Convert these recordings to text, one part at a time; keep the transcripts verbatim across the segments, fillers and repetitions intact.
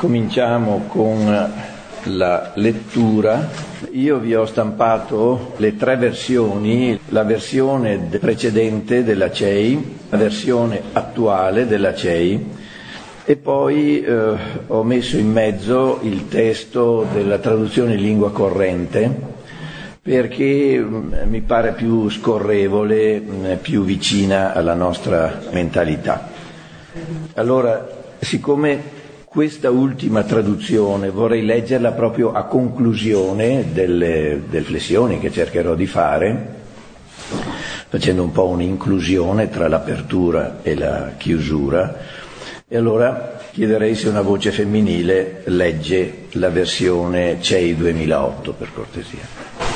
Cominciamo con la lettura. Io vi ho stampato le tre versioni, la versione precedente della C E I, la versione attuale della C E I e poi eh, ho messo in mezzo il testo della traduzione in lingua corrente perché mh, mi pare più scorrevole, mh, più vicina alla nostra mentalità. Allora, siccome questa ultima traduzione vorrei leggerla proprio a conclusione delle, delle riflessioni che cercherò di fare, facendo un po' un'inclusione tra l'apertura e la chiusura, e allora chiederei se una voce femminile legge la versione C E I duemilaotto, per cortesia.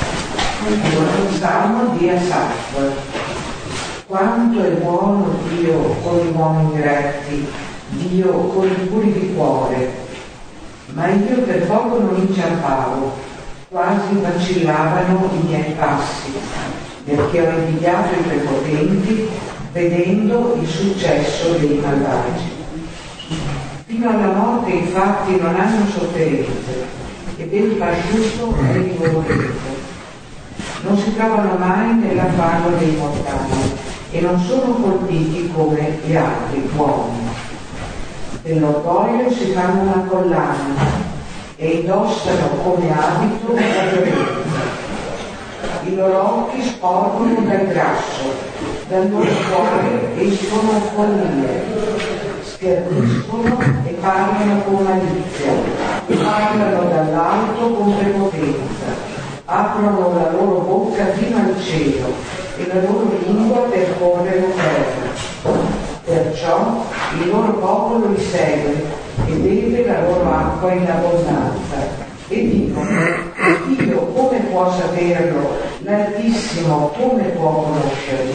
Il Salmo di Asaf. Quanto è buono Dio con gli uomini retti, Dio con i puri di cuore, ma io per poco non inciampavo, quasi vacillavano i miei passi, perché ho invidiato i prepotenti, vedendo il successo dei malvagi. Fino alla morte infatti non hanno sofferenze, e ben pasciuto è il loro letto. Non si trovano mai nell'affanno dei mortali, e non sono colpiti come gli altri uomini. Dell'orgoglio si fanno una collana e indossano come abito la violenza. I loro occhi sporgono dal grasso, dal loro cuore escono follie, scherniscono e parlano con malizia, parlano dall'alto con prepotenza, aprono la loro bocca fino al cielo e la loro lingua percorre la terra. Perciò il loro popolo li segue e beve la loro acqua in abbondanza. E dicono: Dio come può saperlo? L'Altissimo come può conoscerli?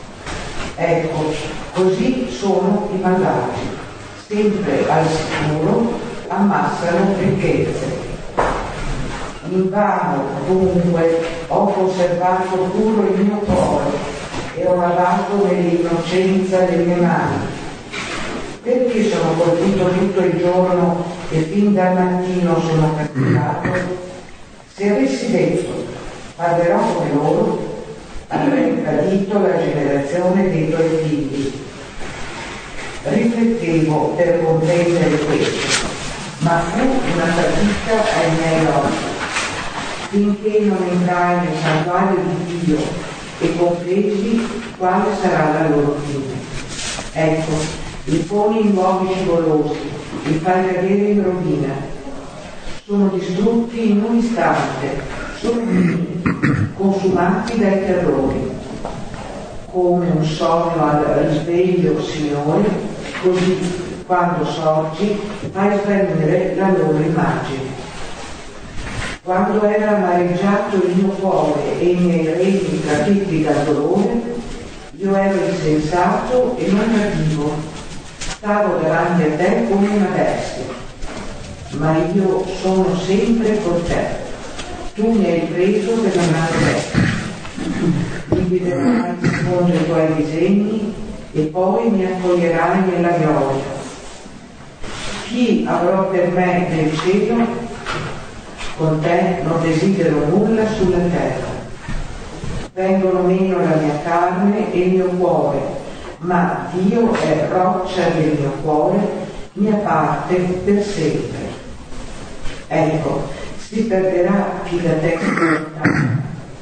Ecco, così sono i malvagi, sempre al sicuro ammassano ricchezze. Invano dunque ho conservato puro il mio cuore e ho lavato nell'innocenza le mie mani. Perché sono colpito tutto il giorno e fin dal mattino sono castigato? Se avessi detto parlerò come loro, avrei tradito la generazione dei tuoi figli. Riflettevo per comprendere questo, ma fu una fatica ai miei occhi, finché non entrai nel santuario di Dio e compresi quale sarà la loro fine. Ecco, li poni in luoghi scivolosi, li fai cadere in rovina. Sono distrutti in un istante, sono consumati dai terrori. Come un sogno al risveglio, Signore, così quando sorgi fai svanire la loro immagine. Quando era amareggiato il mio cuore e i miei reni trafitti dal dolore, io ero insensato e non capivo, stavo davanti a te come una bestia, ma io sono sempre con te. Tu mi hai preso per la mano destra, mi guiderai secondo i tuoi disegni e poi mi accoglierai nella gloria. Chi avrò per me nel cielo? Con te non desidero nulla sulla terra. Vengono meno la mia carne e il mio cuore, ma Dio è roccia del mio cuore, mia parte per sempre. Ecco, si perderà chi da te si lontana.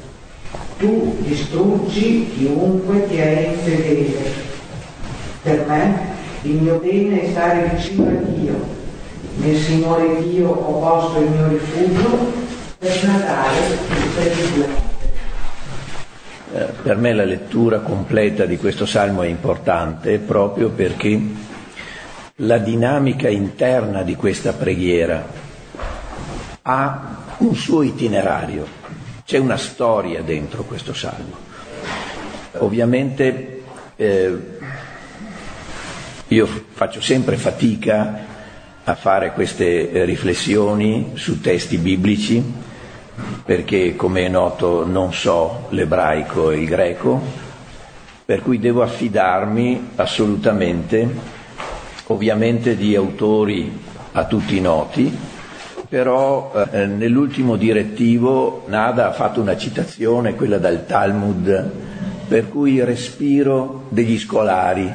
Tu distruggi chiunque ti è infedele. Per me il mio bene è stare vicino a Dio. Nel Signore Dio ho posto il mio rifugio per Natale e per il eh, Per me la lettura completa di questo salmo è importante proprio perché la dinamica interna di questa preghiera ha un suo itinerario, c'è una storia dentro questo salmo. Ovviamente eh, io faccio sempre fatica a fare queste riflessioni su testi biblici perché, come è noto, non so l'ebraico e il greco, per cui devo affidarmi assolutamente, ovviamente, di autori a tutti noti, però eh, nell'ultimo direttivo Nada ha fatto una citazione, quella dal Talmud, per cui il respiro degli scolari.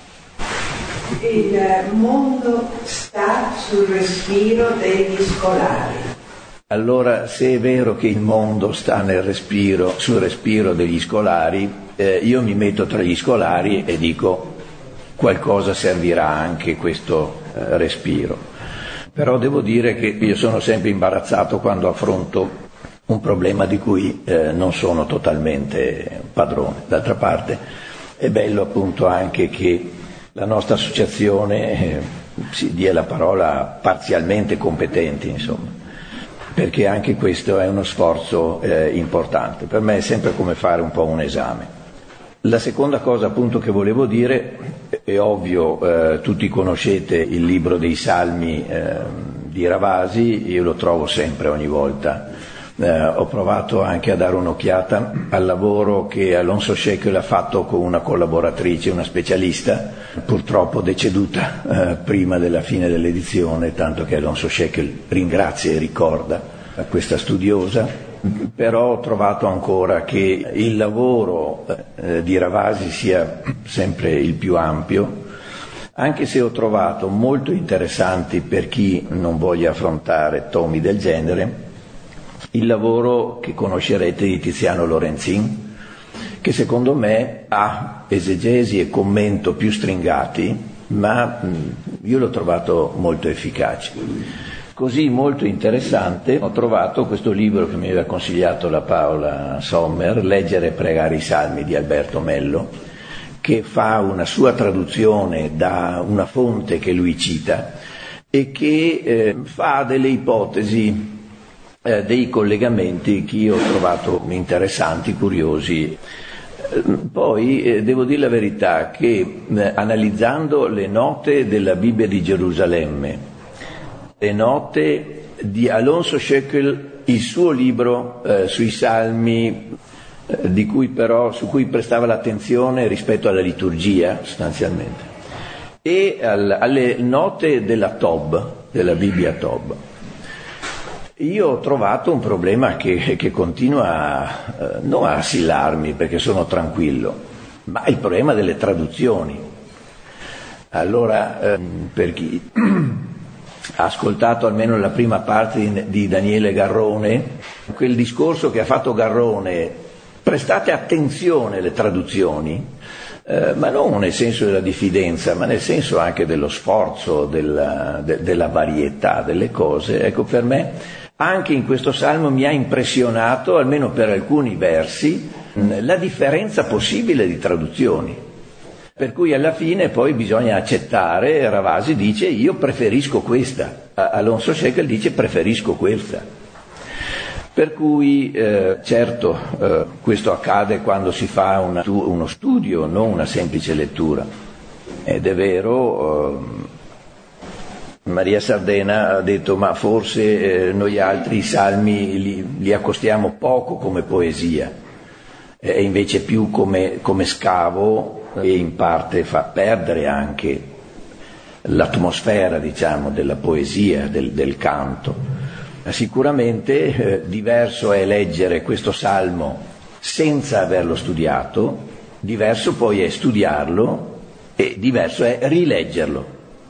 Il mondo sta sul respiro degli scolari. Allora, se è vero che il mondo sta nel respiro, sul respiro degli scolari, eh, io mi metto tra gli scolari e dico qualcosa servirà anche questo eh, respiro. Però devo dire che io sono sempre imbarazzato quando affronto un problema di cui eh, non sono totalmente padrone. D'altra parte è bello appunto anche che la nostra associazione eh, si dia la parola a parzialmente competenti, insomma, perché anche questo è uno sforzo eh, importante. Per me è sempre come fare un po' un esame. La seconda cosa appunto che volevo dire, è ovvio, eh, tutti conoscete il libro dei Salmi eh, di Ravasi, io lo trovo sempre ogni volta. Eh, ho provato anche a dare un'occhiata al lavoro che Alonso Shekel ha fatto con una collaboratrice, una specialista, purtroppo deceduta eh, prima della fine dell'edizione, tanto che Alonso Shekel ringrazia e ricorda questa studiosa. Però ho trovato ancora che il lavoro eh, di Ravasi sia sempre il più ampio, anche se ho trovato molto interessanti, per chi non voglia affrontare tomi del genere, il lavoro che conoscerete di Tiziano Lorenzin, che secondo me ha esegesi e commento più stringati, ma mh, io l'ho trovato molto efficace. Così molto interessante ho trovato questo libro che mi aveva consigliato la Paola Sommer, Leggere e pregare i Salmi di Alberto Mello, che fa una sua traduzione da una fonte che lui cita e che eh, fa delle ipotesi, eh, dei collegamenti che io ho trovato interessanti, curiosi. Poi eh, devo dire la verità che eh, analizzando le note della Bibbia di Gerusalemme, le note di Alonso Shekel, il suo libro eh, sui Salmi, eh, di cui però, su cui prestava l'attenzione rispetto alla liturgia sostanzialmente, e al, alle note della Tob, della Bibbia Tob. Io ho trovato un problema che, che continua a, eh, non a assillarmi perché sono tranquillo, ma il problema delle traduzioni. Allora, eh, per chi ha ascoltato almeno la prima parte di, di Daniele Garrone, quel discorso che ha fatto Garrone, prestate attenzione alle traduzioni, eh, ma non nel senso della diffidenza, ma nel senso anche dello sforzo, della, de, della varietà delle cose. Ecco, per me anche in questo salmo mi ha impressionato, almeno per alcuni versi, la differenza possibile di traduzioni. Per cui alla fine poi bisogna accettare, Ravasi dice io preferisco questa, Alonso Shekel dice preferisco questa. Per cui eh, certo eh, questo accade quando si fa una, uno studio, non una semplice lettura. Ed è vero, eh, Maria Sardena ha detto ma forse eh, noi altri i salmi li, li accostiamo poco come poesia, e eh, invece più come, come scavo, e in parte fa perdere anche l'atmosfera, diciamo, della poesia, del, del canto. Sicuramente eh, diverso è leggere questo salmo senza averlo studiato, diverso poi è studiarlo e diverso è rileggerlo.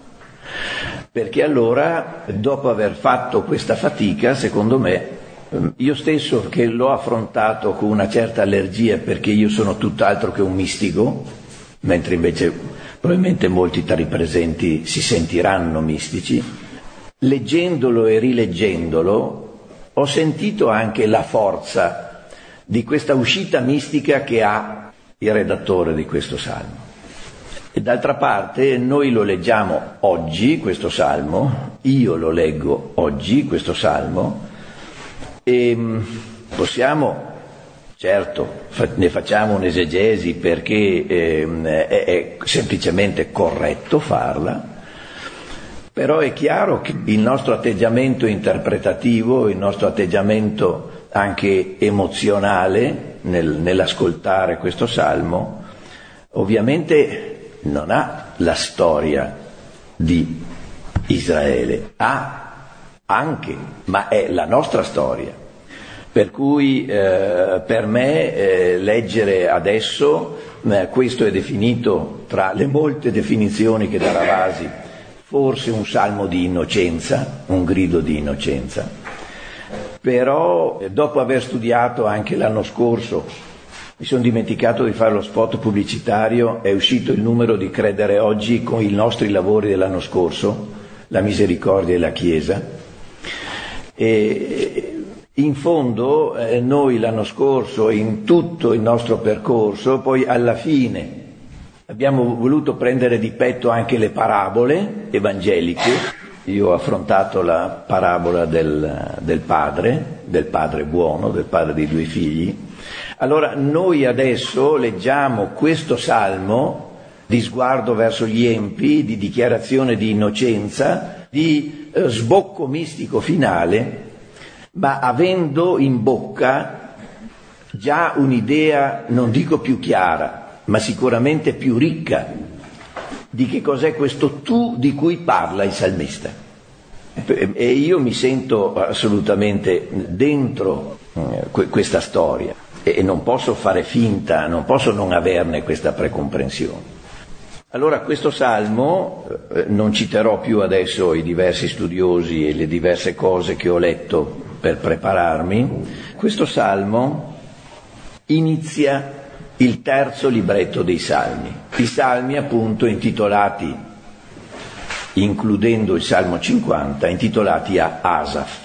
Perché allora, dopo aver fatto questa fatica, secondo me, io stesso che l'ho affrontato con una certa allergia perché io sono tutt'altro che un mistico, mentre invece probabilmente molti tra i presenti si sentiranno mistici, leggendolo e rileggendolo ho sentito anche la forza di questa uscita mistica che ha il redattore di questo salmo. E d'altra parte noi lo leggiamo oggi, questo salmo, io lo leggo oggi, questo salmo, e possiamo... Certo, ne facciamo un'esegesi perché eh, è, è semplicemente corretto farla, però è chiaro che il nostro atteggiamento interpretativo, il nostro atteggiamento anche emozionale nel, nell'ascoltare questo salmo, ovviamente non ha la storia di Israele. Ah, anche, ma è la nostra storia. Per cui eh, per me eh, leggere adesso, eh, questo è definito tra le molte definizioni che dà Ravasi, forse un salmo di innocenza, un grido di innocenza. Però eh, dopo aver studiato anche l'anno scorso, mi sono dimenticato di fare lo spot pubblicitario, è uscito il numero di Credere Oggi con i nostri lavori dell'anno scorso, la misericordia e la Chiesa. E in fondo eh, noi l'anno scorso, in tutto il nostro percorso, poi alla fine abbiamo voluto prendere di petto anche le parabole evangeliche. Io ho affrontato la parabola del, del padre, del padre buono, del padre dei due figli. Allora noi adesso leggiamo questo salmo di sguardo verso gli empi, di dichiarazione di innocenza, di eh, sbocco mistico finale, ma avendo in bocca già un'idea, non dico più chiara, ma sicuramente più ricca di che cos'è questo tu di cui parla il salmista. E io mi sento assolutamente dentro questa storia e non posso fare finta, non posso non averne questa precomprensione. Allora questo salmo, non citerò più adesso i diversi studiosi e le diverse cose che ho letto per prepararmi, questo salmo inizia il terzo libretto dei salmi, i salmi appunto intitolati, includendo il salmo cinquanta, intitolati a Asaf.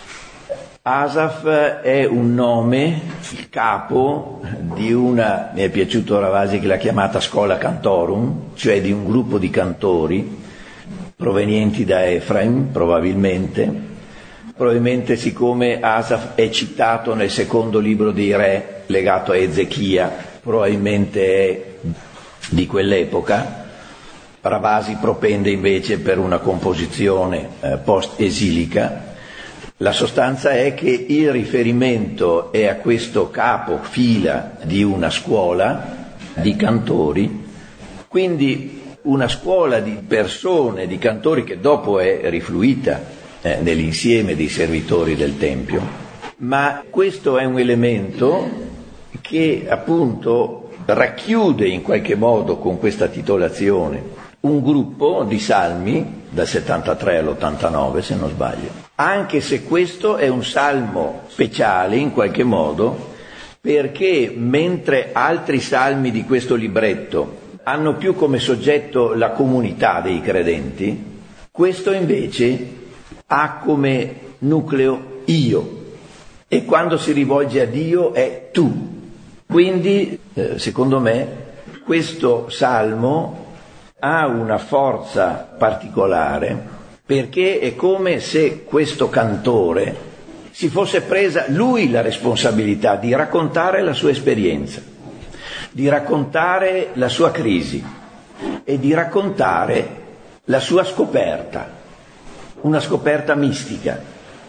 Asaf è un nome, il capo di una, mi è piaciuto Ravasi che l'ha chiamata Schola Cantorum, cioè di un gruppo di cantori provenienti da Efraim, probabilmente. Probabilmente siccome Asaf è citato nel secondo libro dei re legato a Ezechia, probabilmente è di quell'epoca. Ravasi propende invece per una composizione eh, post-esilica. La sostanza è che il riferimento è a questo capo fila di una scuola di cantori, quindi una scuola di persone, di cantori che dopo è rifluita eh, nell'insieme dei servitori del Tempio, ma questo è un elemento che appunto racchiude in qualche modo con questa titolazione un gruppo di salmi dal settantatré all'ottantanove, se non sbaglio, anche se questo è un salmo speciale in qualche modo, perché mentre altri salmi di questo libretto hanno più come soggetto la comunità dei credenti, questo invece ha come nucleo io, e quando si rivolge a Dio è tu. Quindi, eh, secondo me, questo salmo ha una forza particolare, perché è come se questo cantore si fosse presa lui la responsabilità di raccontare la sua esperienza, di raccontare la sua crisi e di raccontare la sua scoperta, una scoperta mistica.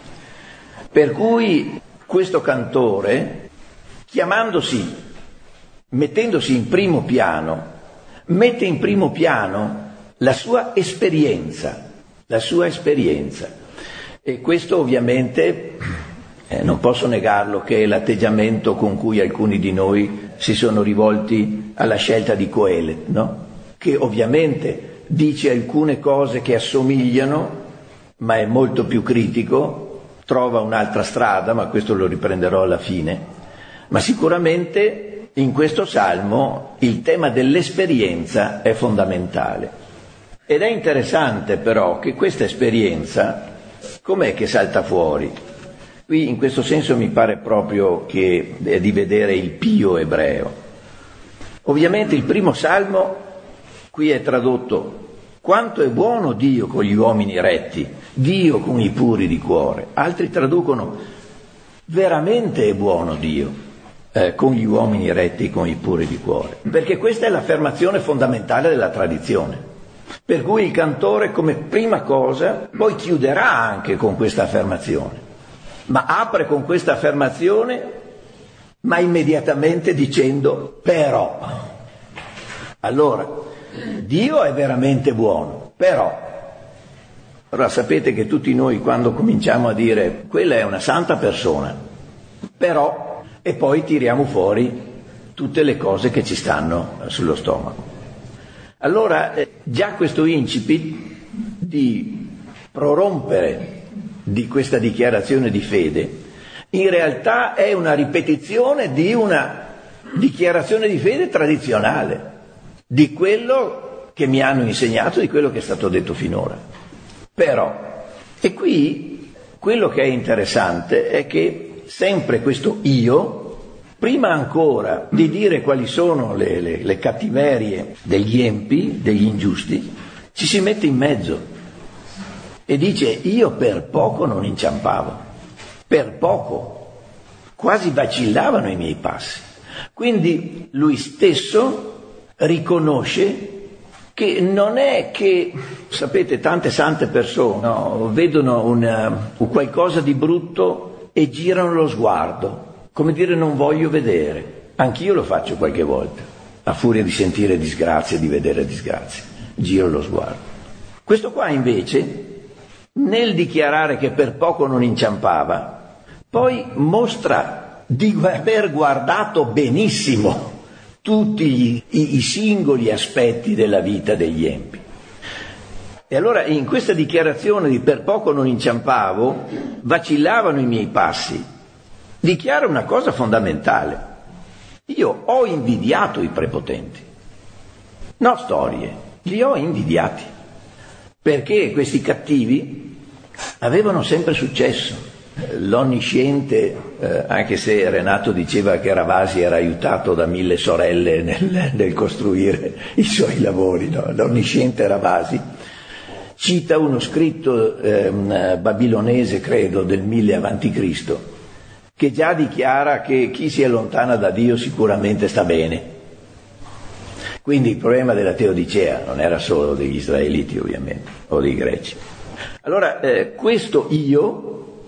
Per cui questo cantore, chiamandosi, mettendosi in primo piano, mette in primo piano la sua esperienza, la sua esperienza. E questo ovviamente, eh, non posso negarlo, che è l'atteggiamento con cui alcuni di noi si sono rivolti alla scelta di Coelet, no? Che ovviamente dice alcune cose che assomigliano, ma è molto più critico, trova un'altra strada, ma questo lo riprenderò alla fine. Ma sicuramente in questo salmo il tema dell'esperienza è fondamentale. Ed è interessante però che questa esperienza, com'è che salta fuori? Qui in questo senso mi pare proprio che è di vedere il pio ebreo. Ovviamente il primo salmo qui è tradotto: quanto è buono Dio con gli uomini retti, Dio con i puri di cuore. Altri traducono: veramente è buono Dio eh, con gli uomini retti, con i puri di cuore. Perché questa è l'affermazione fondamentale della tradizione. Per cui il cantore come prima cosa poi chiuderà anche con questa affermazione, ma apre con questa affermazione, ma immediatamente dicendo però. Allora, Dio è veramente buono, però Allora sapete che tutti noi quando cominciamo a dire quella è una santa persona, però, e poi tiriamo fuori tutte le cose che ci stanno sullo stomaco. Allora eh, già questo incipit di prorompere di questa dichiarazione di fede in realtà è una ripetizione di una dichiarazione di fede tradizionale, di quello che mi hanno insegnato, di quello che è stato detto finora. Però, e qui quello che è interessante è che sempre questo io, prima ancora di dire quali sono le, le, le cattiverie degli empi, degli ingiusti, ci si mette in mezzo e dice io per poco non inciampavo, per poco, quasi vacillavano i miei passi. Quindi lui stesso riconosce che non è che, sapete, tante sante persone no, vedono una, un qualcosa di brutto e girano lo sguardo, come dire non voglio vedere. Anch'io lo faccio qualche volta, a furia di sentire disgrazie, di vedere disgrazie, giro lo sguardo. Questo qua invece, nel dichiarare che per poco non inciampava, poi mostra di aver guardato benissimo tutti gli, i, i singoli aspetti della vita degli empi. E allora in questa dichiarazione di per poco non inciampavo, vacillavano i miei passi, dichiara una cosa fondamentale. Io ho invidiato i prepotenti. No storie, li ho invidiati. Perché questi cattivi avevano sempre successo. L'onnisciente, eh, anche se Renato diceva che Ravasi era aiutato da mille sorelle nel, nel costruire i suoi lavori, no? L'onnisciente Ravasi cita uno scritto eh, babilonese, credo, del mille avanti Cristo, che già dichiara che chi si allontana da Dio sicuramente sta bene. Quindi il problema della Teodicea non era solo degli israeliti, ovviamente, o dei greci. Allora, eh, questo io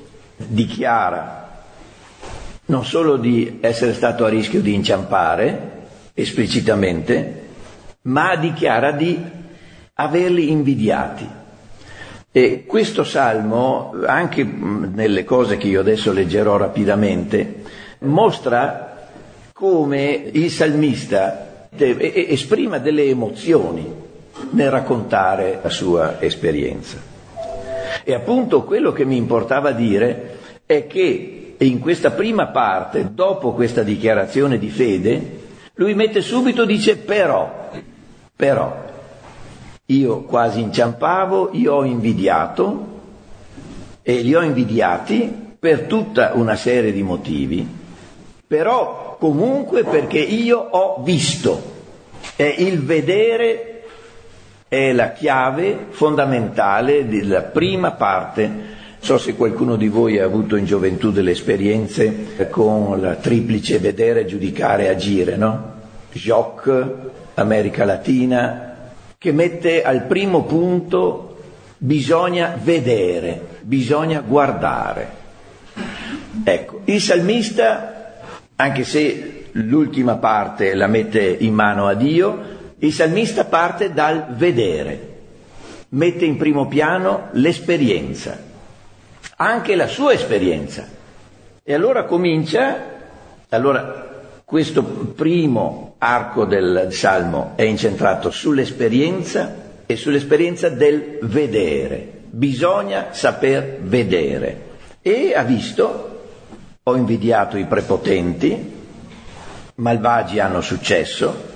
dichiara non solo di essere stato a rischio di inciampare esplicitamente, ma dichiara di averli invidiati. E questo salmo, anche nelle cose che io adesso leggerò rapidamente, mostra come il salmista esprima delle emozioni nel raccontare la sua esperienza. E appunto quello che mi importava dire è che in questa prima parte, dopo questa dichiarazione di fede, lui mette subito, dice però, però, io quasi inciampavo, io ho invidiato e li ho invidiati per tutta una serie di motivi, però comunque perché io ho visto, e il vedere è la chiave fondamentale della prima parte. Non so se qualcuno di voi ha avuto in gioventù delle esperienze con la triplice vedere, giudicare, agire, no? Jock, America Latina, che mette al primo punto bisogna vedere, bisogna guardare. Ecco, il salmista, anche se l'ultima parte la mette in mano a Dio, il salmista parte dal vedere, mette in primo piano l'esperienza, anche la sua esperienza. E allora comincia, allora questo primo arco del Salmo è incentrato sull'esperienza e sull'esperienza del vedere. Bisogna saper vedere. E ha visto, ho invidiato i prepotenti, malvagi hanno successo,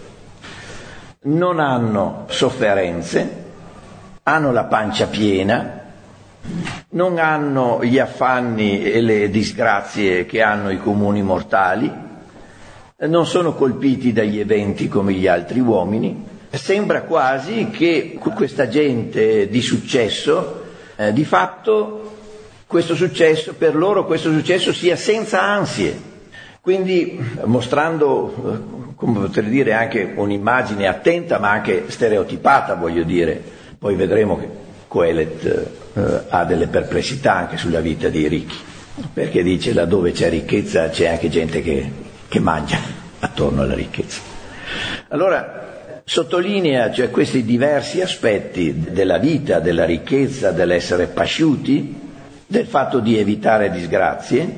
non hanno sofferenze, hanno la pancia piena, non hanno gli affanni e le disgrazie che hanno i comuni mortali, non sono colpiti dagli eventi come gli altri uomini. Sembra quasi che questa gente di successo, eh, di fatto questo successo, per loro questo successo sia senza ansie. Quindi mostrando, come potrei dire, anche un'immagine attenta ma anche stereotipata, voglio dire. Poi vedremo che Coelet eh, ha delle perplessità anche sulla vita dei ricchi, perché dice laddove c'è ricchezza c'è anche gente che, che mangia attorno alla ricchezza. Allora Sottolinea cioè questi diversi aspetti della vita, della ricchezza, dell'essere pasciuti, del fatto di evitare disgrazie,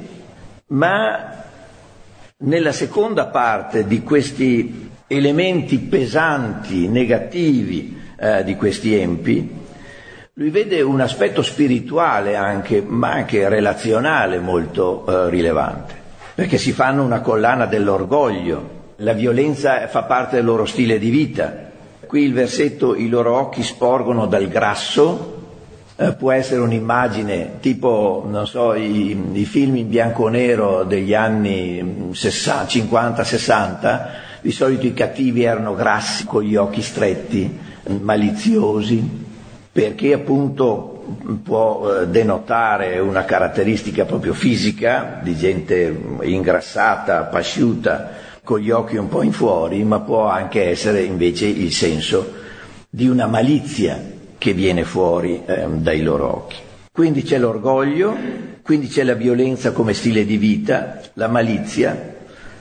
ma nella seconda parte di questi elementi pesanti, negativi eh, di questi empi, lui vede un aspetto spirituale anche, ma anche relazionale molto eh, rilevante, perché si fanno una collana dell'orgoglio. La violenza fa parte del loro stile di vita. Qui il versetto "i loro occhi sporgono dal grasso", eh, può essere un'immagine tipo, non so, i, i film in bianco e nero degli anni sessanta, cinquanta sessanta, di solito i cattivi erano grassi, con gli occhi stretti, maliziosi, perché appunto può denotare una caratteristica proprio fisica di gente ingrassata, pasciuta, con gli occhi un po' in fuori, ma può anche essere invece il senso di una malizia che viene fuori eh, dai loro occhi. Quindi c'è l'orgoglio, quindi c'è la violenza come stile di vita, la malizia,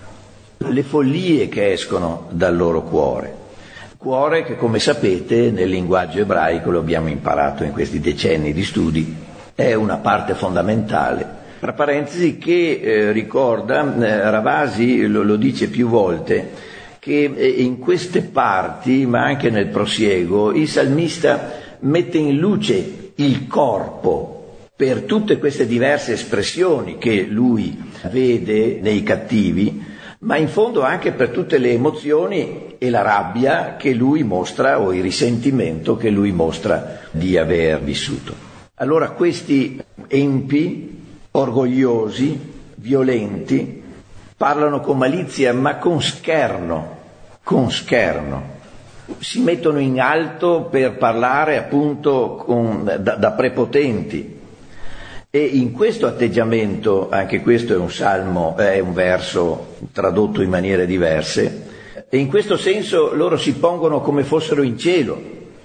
le follie che escono dal loro cuore. Cuore che, come sapete, nel linguaggio ebraico, lo abbiamo imparato in questi decenni di studi, è una parte fondamentale. Tra parentesi che eh, ricorda, eh, Ravasi lo, lo dice più volte, che eh, in queste parti, ma anche nel prosieguo, il salmista mette in luce il corpo per tutte queste diverse espressioni che lui vede nei cattivi, ma in fondo anche per tutte le emozioni e la rabbia che lui mostra, o il risentimento che lui mostra di aver vissuto. Allora questi empi, orgogliosi, violenti, parlano con malizia ma con scherno, con scherno. Si mettono in alto per parlare appunto con, da, da prepotenti. E in questo atteggiamento, anche questo è un salmo, è un verso tradotto in maniere diverse, e in questo senso loro si pongono come fossero in cielo,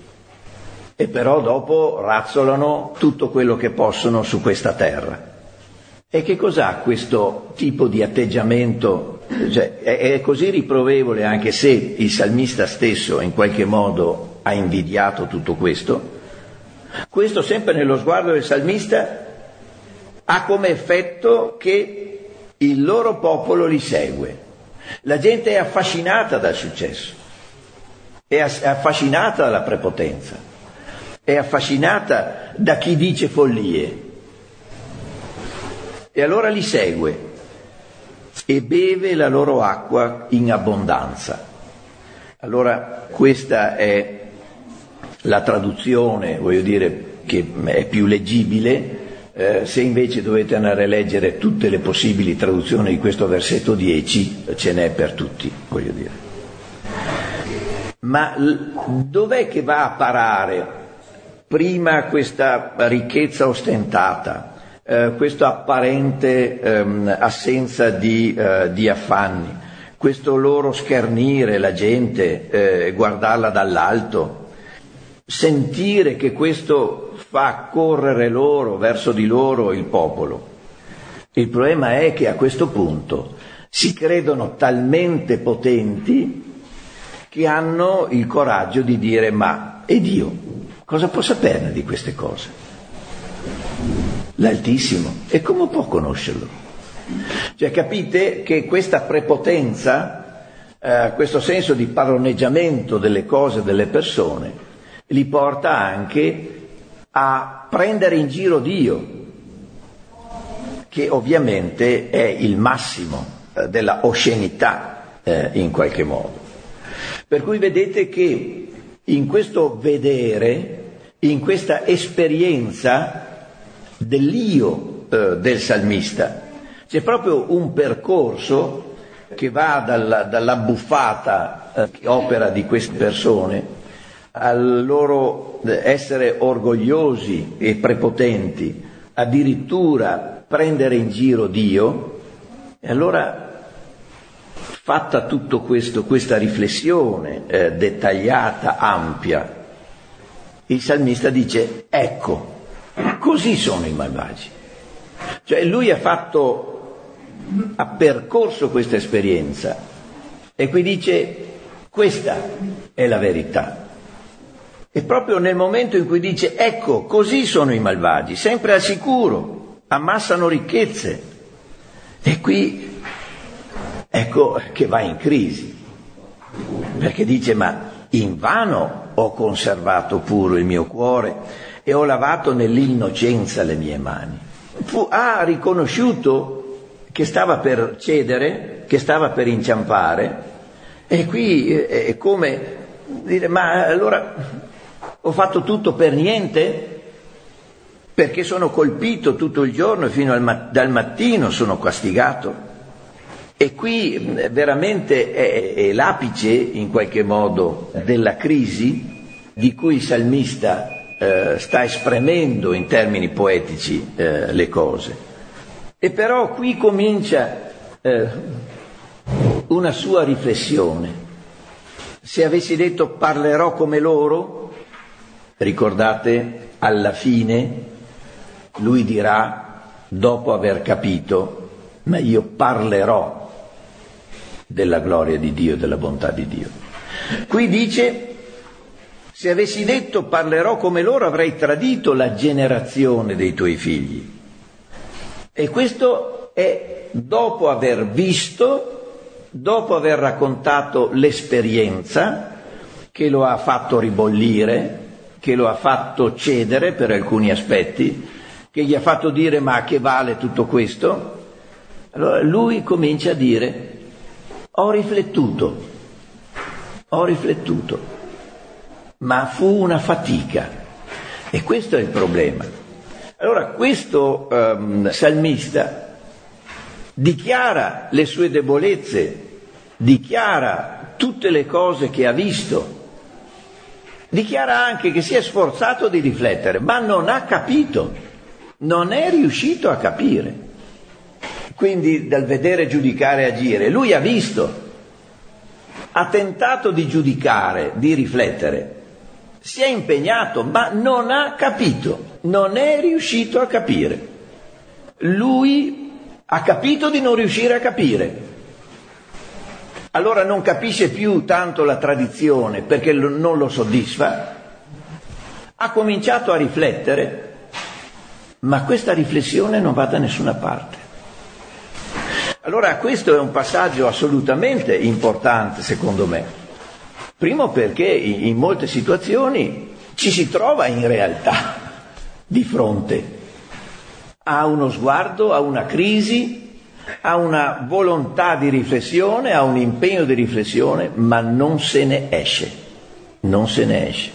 e però dopo razzolano tutto quello che possono su questa terra. E che cos'ha questo tipo di atteggiamento? Cioè, è, è così riprovevole, anche se il salmista stesso in qualche modo ha invidiato tutto questo. Questo, sempre nello sguardo del salmista, ha come effetto che il loro popolo li segue. La gente è affascinata dal successo, è affascinata dalla prepotenza, è affascinata da chi dice follie, e allora li segue e beve la loro acqua in abbondanza. Allora questa è la traduzione, voglio dire, che è più leggibile. Eh, se invece dovete andare a leggere tutte le possibili traduzioni di questo versetto dieci, ce n'è per tutti, voglio dire. Ma l- dov'è che va a parare prima questa ricchezza ostentata, eh, questa apparente ehm, assenza di, eh, di affanni, questo loro schernire la gente, eh, guardarla dall'alto, sentire che questo fa correre loro, verso di loro il popolo? Il problema è che a questo punto si credono talmente potenti che hanno il coraggio di dire: ma e Dio cosa può saperne di queste cose? L'Altissimo, e come può conoscerlo? Cioè, capite che questa prepotenza, eh, questo senso di padroneggiamento delle cose, delle persone, li porta anche a prendere in giro Dio, che ovviamente è il massimo eh, della oscenità eh, in qualche modo. Per cui vedete che in questo vedere, in questa esperienza dell'io eh, del salmista, c'è proprio un percorso che va dalla, dalla buffata eh, che opera di queste persone al loro essere orgogliosi e prepotenti, addirittura prendere in giro Dio. E allora, fatta tutto questo, questa riflessione eh, dettagliata, ampia, il salmista dice: ecco, così sono i malvagi. Cioè lui ha fatto, ha percorso questa esperienza, e qui dice: Questa è la verità. E proprio nel momento in cui dice, ecco, così sono i malvagi, sempre al sicuro, ammassano ricchezze. E qui, ecco che va in crisi, perché dice, ma invano ho conservato puro il mio cuore e ho lavato nell'innocenza le mie mani. Fu, ha riconosciuto che stava per cedere, che stava per inciampare, e qui è come dire, ma allora ho fatto tutto per niente? Perché sono colpito tutto il giorno e fino al mat- dal mattino sono castigato? E qui veramente è, è l'apice, in qualche modo, della crisi di cui il salmista eh, sta esprimendo in termini poetici eh, le cose. E però qui comincia eh, una sua riflessione. Se avessi detto parlerò come loro, ricordate, alla fine lui dirà, dopo aver capito, ma io parlerò della gloria di Dio e della bontà di Dio. Qui dice, se avessi detto parlerò come loro, avrei tradito la generazione dei tuoi figli. E questo è dopo aver visto, dopo aver raccontato l'esperienza che lo ha fatto ribollire, che lo ha fatto cedere per alcuni aspetti, che gli ha fatto dire ma che vale tutto questo? Allora lui comincia a dire, ho riflettuto, ho riflettuto, ma fu una fatica, e questo è il problema. Allora questo um, salmista dichiara le sue debolezze, dichiara tutte le cose che ha visto, dichiara anche che si è sforzato di riflettere, ma non ha capito, non è riuscito a capire. Quindi dal vedere, giudicare, agire, lui ha visto, ha tentato di giudicare, di riflettere, si è impegnato, ma non ha capito, non è riuscito a capire. Lui ha capito di non riuscire a capire. Allora non capisce più tanto la tradizione perché non lo soddisfa, ha cominciato a riflettere, ma questa riflessione non va da nessuna parte. Allora questo è un passaggio assolutamente importante secondo me. Primo perché in molte situazioni ci si trova in realtà di fronte a uno sguardo, a una crisi, a una volontà di riflessione, a un impegno di riflessione, ma non se ne esce, non se ne esce.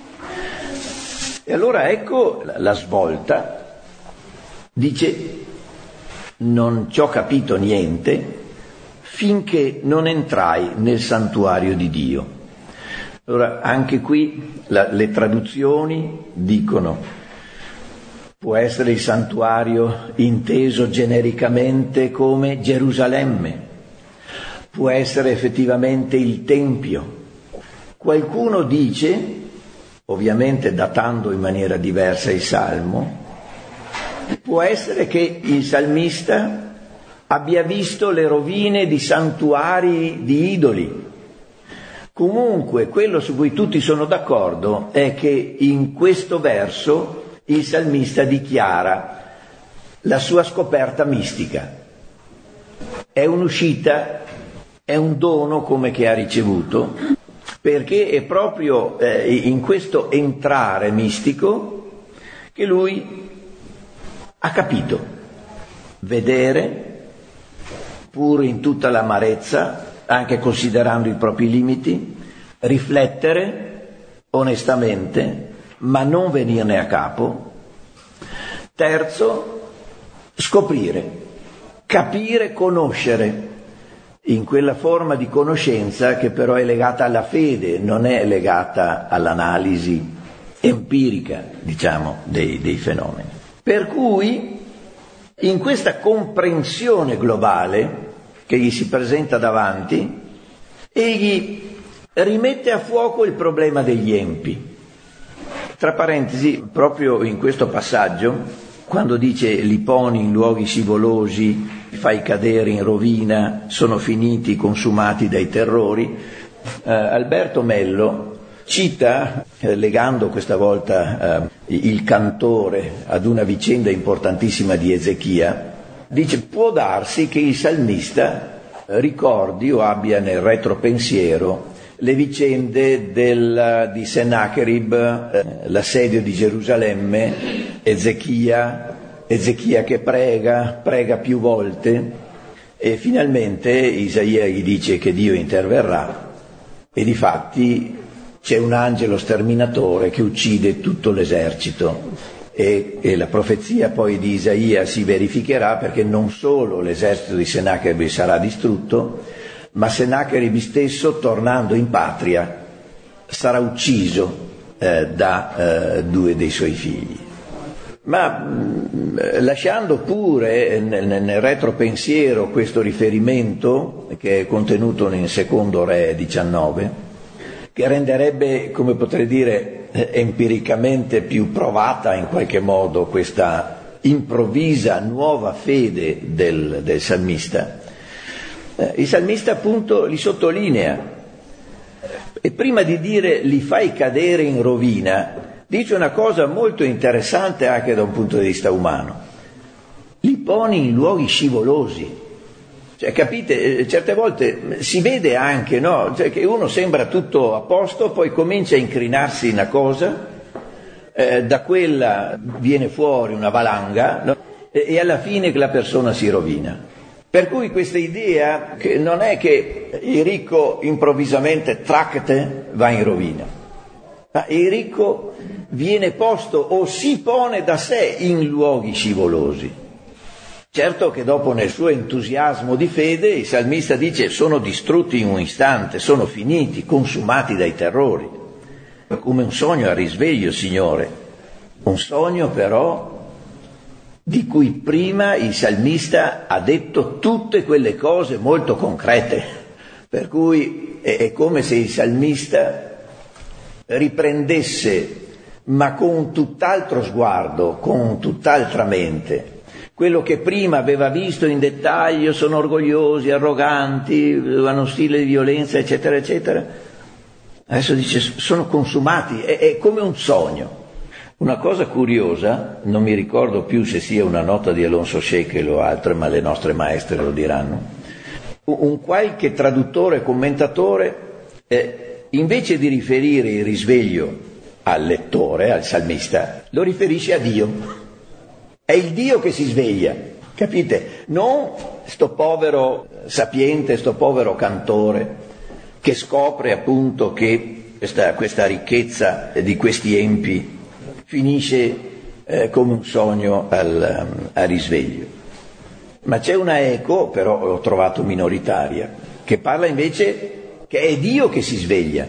E allora ecco la svolta, dice, non ci ho capito niente finché non entrai nel santuario di Dio. Allora anche qui la, le traduzioni dicono, può essere il santuario inteso genericamente come Gerusalemme, può essere effettivamente il Tempio. Qualcuno dice, ovviamente datando in maniera diversa il Salmo, può essere che il salmista abbia visto le rovine di santuari di idoli. Comunque, quello su cui tutti sono d'accordo è che in questo verso il salmista dichiara la sua scoperta mistica. È un'uscita, è un dono come che ha ricevuto, perché è proprio eh, in questo entrare mistico che lui ha capito, vedere, pur in tutta l'amarezza, anche considerando i propri limiti, riflettere onestamente, ma non venirne a capo. Terzo, scoprire, capire, conoscere, in quella forma di conoscenza che però è legata alla fede, non è legata all'analisi empirica, diciamo, dei, dei fenomeni. Per cui, in questa comprensione globale che gli si presenta davanti, egli rimette a fuoco il problema degli empi. Tra parentesi, proprio in questo passaggio, quando dice li poni in luoghi scivolosi, fai cadere in rovina, sono finiti, consumati dai terrori, eh, Alberto Mello cita, eh, legando questa volta eh, il cantore ad una vicenda importantissima di Ezechia, dice: può darsi che il salmista ricordi o abbia nel retropensiero le vicende del, di Sennacherib, eh, l'assedio di Gerusalemme, Ezechia, Ezechia che prega, prega più volte, e finalmente Isaia gli dice che Dio interverrà, e difatti c'è un angelo sterminatore che uccide tutto l'esercito. E, e la profezia poi di Isaia si verificherà, perché non solo l'esercito di Sennacherib sarà distrutto, ma Sennacherib stesso, tornando in patria, sarà ucciso eh, da eh, due dei suoi figli. Ma mh, lasciando pure nel, nel retropensiero questo riferimento che è contenuto in Secondo Re diciannove, che renderebbe, come potrei dire, empiricamente più provata in qualche modo questa improvvisa nuova fede del, del salmista, eh, il salmista appunto li sottolinea, e prima di dire li fai cadere in rovina dice una cosa molto interessante anche da un punto di vista umano: li poni in luoghi scivolosi. Cioè, capite, certe volte si vede anche, no? Cioè, che uno sembra tutto a posto, poi comincia a incrinarsi una cosa, eh, da quella viene fuori una valanga, no? e, e alla fine la persona si rovina. Per cui questa idea che non è che il ricco improvvisamente tracte va in rovina, ma il ricco viene posto o si pone da sé in luoghi scivolosi. Certo che dopo, nel suo entusiasmo di fede, il salmista dice: sono distrutti in un istante, sono finiti, consumati dai terrori. Come un sogno a risveglio, Signore. Un sogno però di cui prima il salmista ha detto tutte quelle cose molto concrete. Per cui è come se il salmista riprendesse, ma con tutt'altro sguardo, con tutt'altra mente, quello che prima aveva visto in dettaglio: sono orgogliosi, arroganti, hanno uno stile di violenza, eccetera, eccetera. Adesso dice: sono consumati, è, è come un sogno. Una cosa curiosa, non mi ricordo più se sia una nota di Alonso Schekel o altre, ma le nostre maestre lo diranno, un qualche traduttore e commentatore, eh, invece di riferire il risveglio al lettore, al salmista, lo riferisce a Dio. È il Dio che si sveglia, capite? Non sto povero sapiente, sto povero cantore che scopre appunto che questa, questa ricchezza di questi empi finisce eh, come un sogno al, al risveglio. Ma c'è una eco, però l'ho trovato minoritaria, che parla invece che è Dio che si sveglia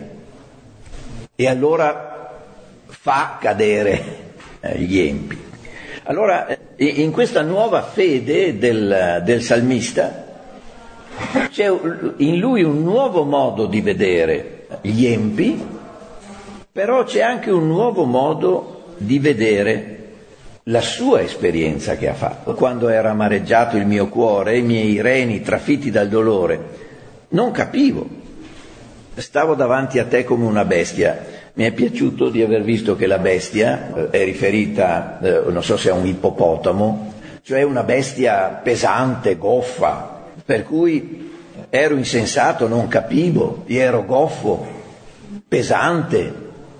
e allora fa cadere eh, gli empi. Allora, in questa nuova fede del, del salmista c'è in lui un nuovo modo di vedere gli empi, però c'è anche un nuovo modo di vedere la sua esperienza che ha fatto. Quando era amareggiato il mio cuore, i miei reni trafitti dal dolore, non capivo, stavo davanti a te come una bestia. Mi è piaciuto di aver visto che la bestia eh, è riferita, eh, non so se a un ippopotamo, cioè una bestia pesante, goffa, per cui ero insensato, non capivo, ero goffo, pesante.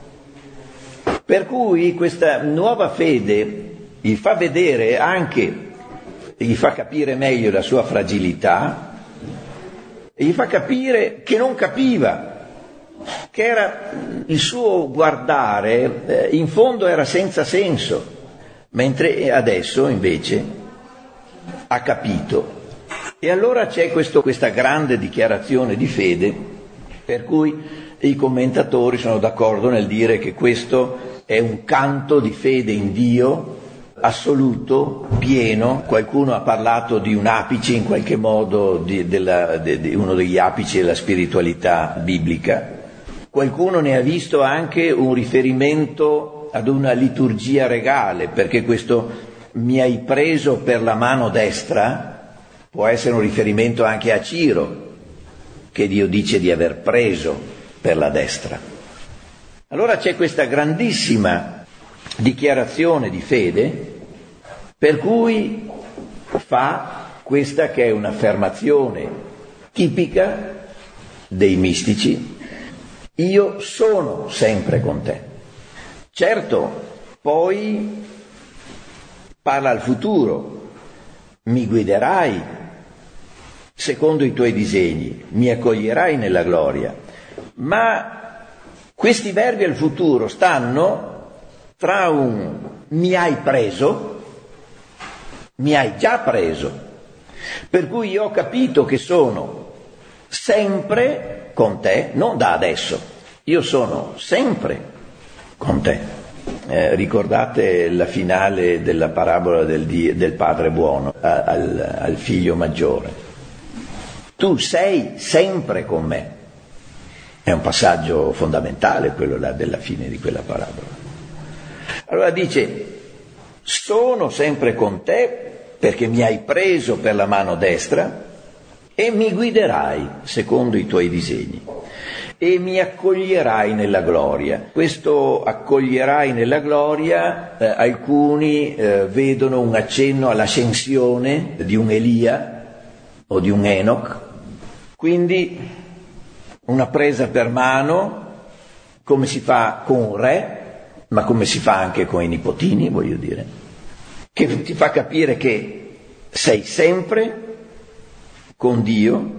Per cui questa nuova fede gli fa vedere anche, gli fa capire meglio la sua fragilità, e gli fa capire che non capiva, che era il suo guardare, eh, in fondo era senza senso, mentre adesso invece ha capito. E allora c'è questo, questa grande dichiarazione di fede, per cui i commentatori sono d'accordo nel dire che questo è un canto di fede in Dio assoluto, pieno. Qualcuno ha parlato di un apice in qualche modo, di, della, di, di uno degli apici della spiritualità biblica. Qualcuno ne ha visto anche un riferimento ad una liturgia regale, perché questo mi hai preso per la mano destra può essere un riferimento anche a Ciro, che Dio dice di aver preso per la destra. Allora c'è questa grandissima dichiarazione di fede per cui fa questa che è un'affermazione tipica dei mistici: io sono sempre con te. Certo, poi parla al futuro: mi guiderai secondo i tuoi disegni, mi accoglierai nella gloria. Ma questi verbi al futuro stanno tra un mi hai preso, mi hai già preso, per cui io ho capito che sono sempre con te, non da adesso, io sono sempre con te. Eh, ricordate la finale della parabola del, di, del padre buono a, al, al figlio maggiore: tu sei sempre con me. È un passaggio fondamentale quello là della fine di quella parabola. Allora dice: sono sempre con te perché mi hai preso per la mano destra e mi guiderai secondo i tuoi disegni e mi accoglierai nella gloria. Questo accoglierai nella gloria, eh, alcuni eh, vedono un accenno all'ascensione di un Elia o di un Enoch, quindi una presa per mano come si fa con un re, ma come si fa anche con i nipotini, voglio dire, che ti fa capire che sei sempre con Dio.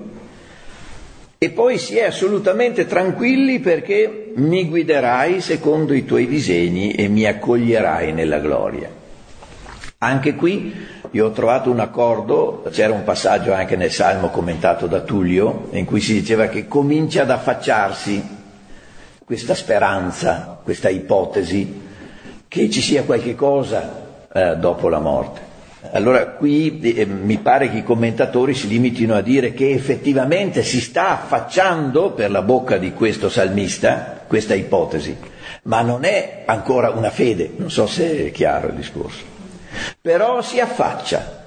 E poi si è assolutamente tranquilli perché mi guiderai secondo i tuoi disegni e mi accoglierai nella gloria. Anche qui io ho trovato un accordo, c'era un passaggio anche nel Salmo commentato da Tullio, in cui si diceva che comincia ad affacciarsi questa speranza, questa ipotesi che ci sia qualche cosa eh, dopo la morte. Allora qui eh, mi pare che i commentatori si limitino a dire che effettivamente si sta affacciando per la bocca di questo salmista questa ipotesi, ma non è ancora una fede, non so se è chiaro il discorso, però si affaccia,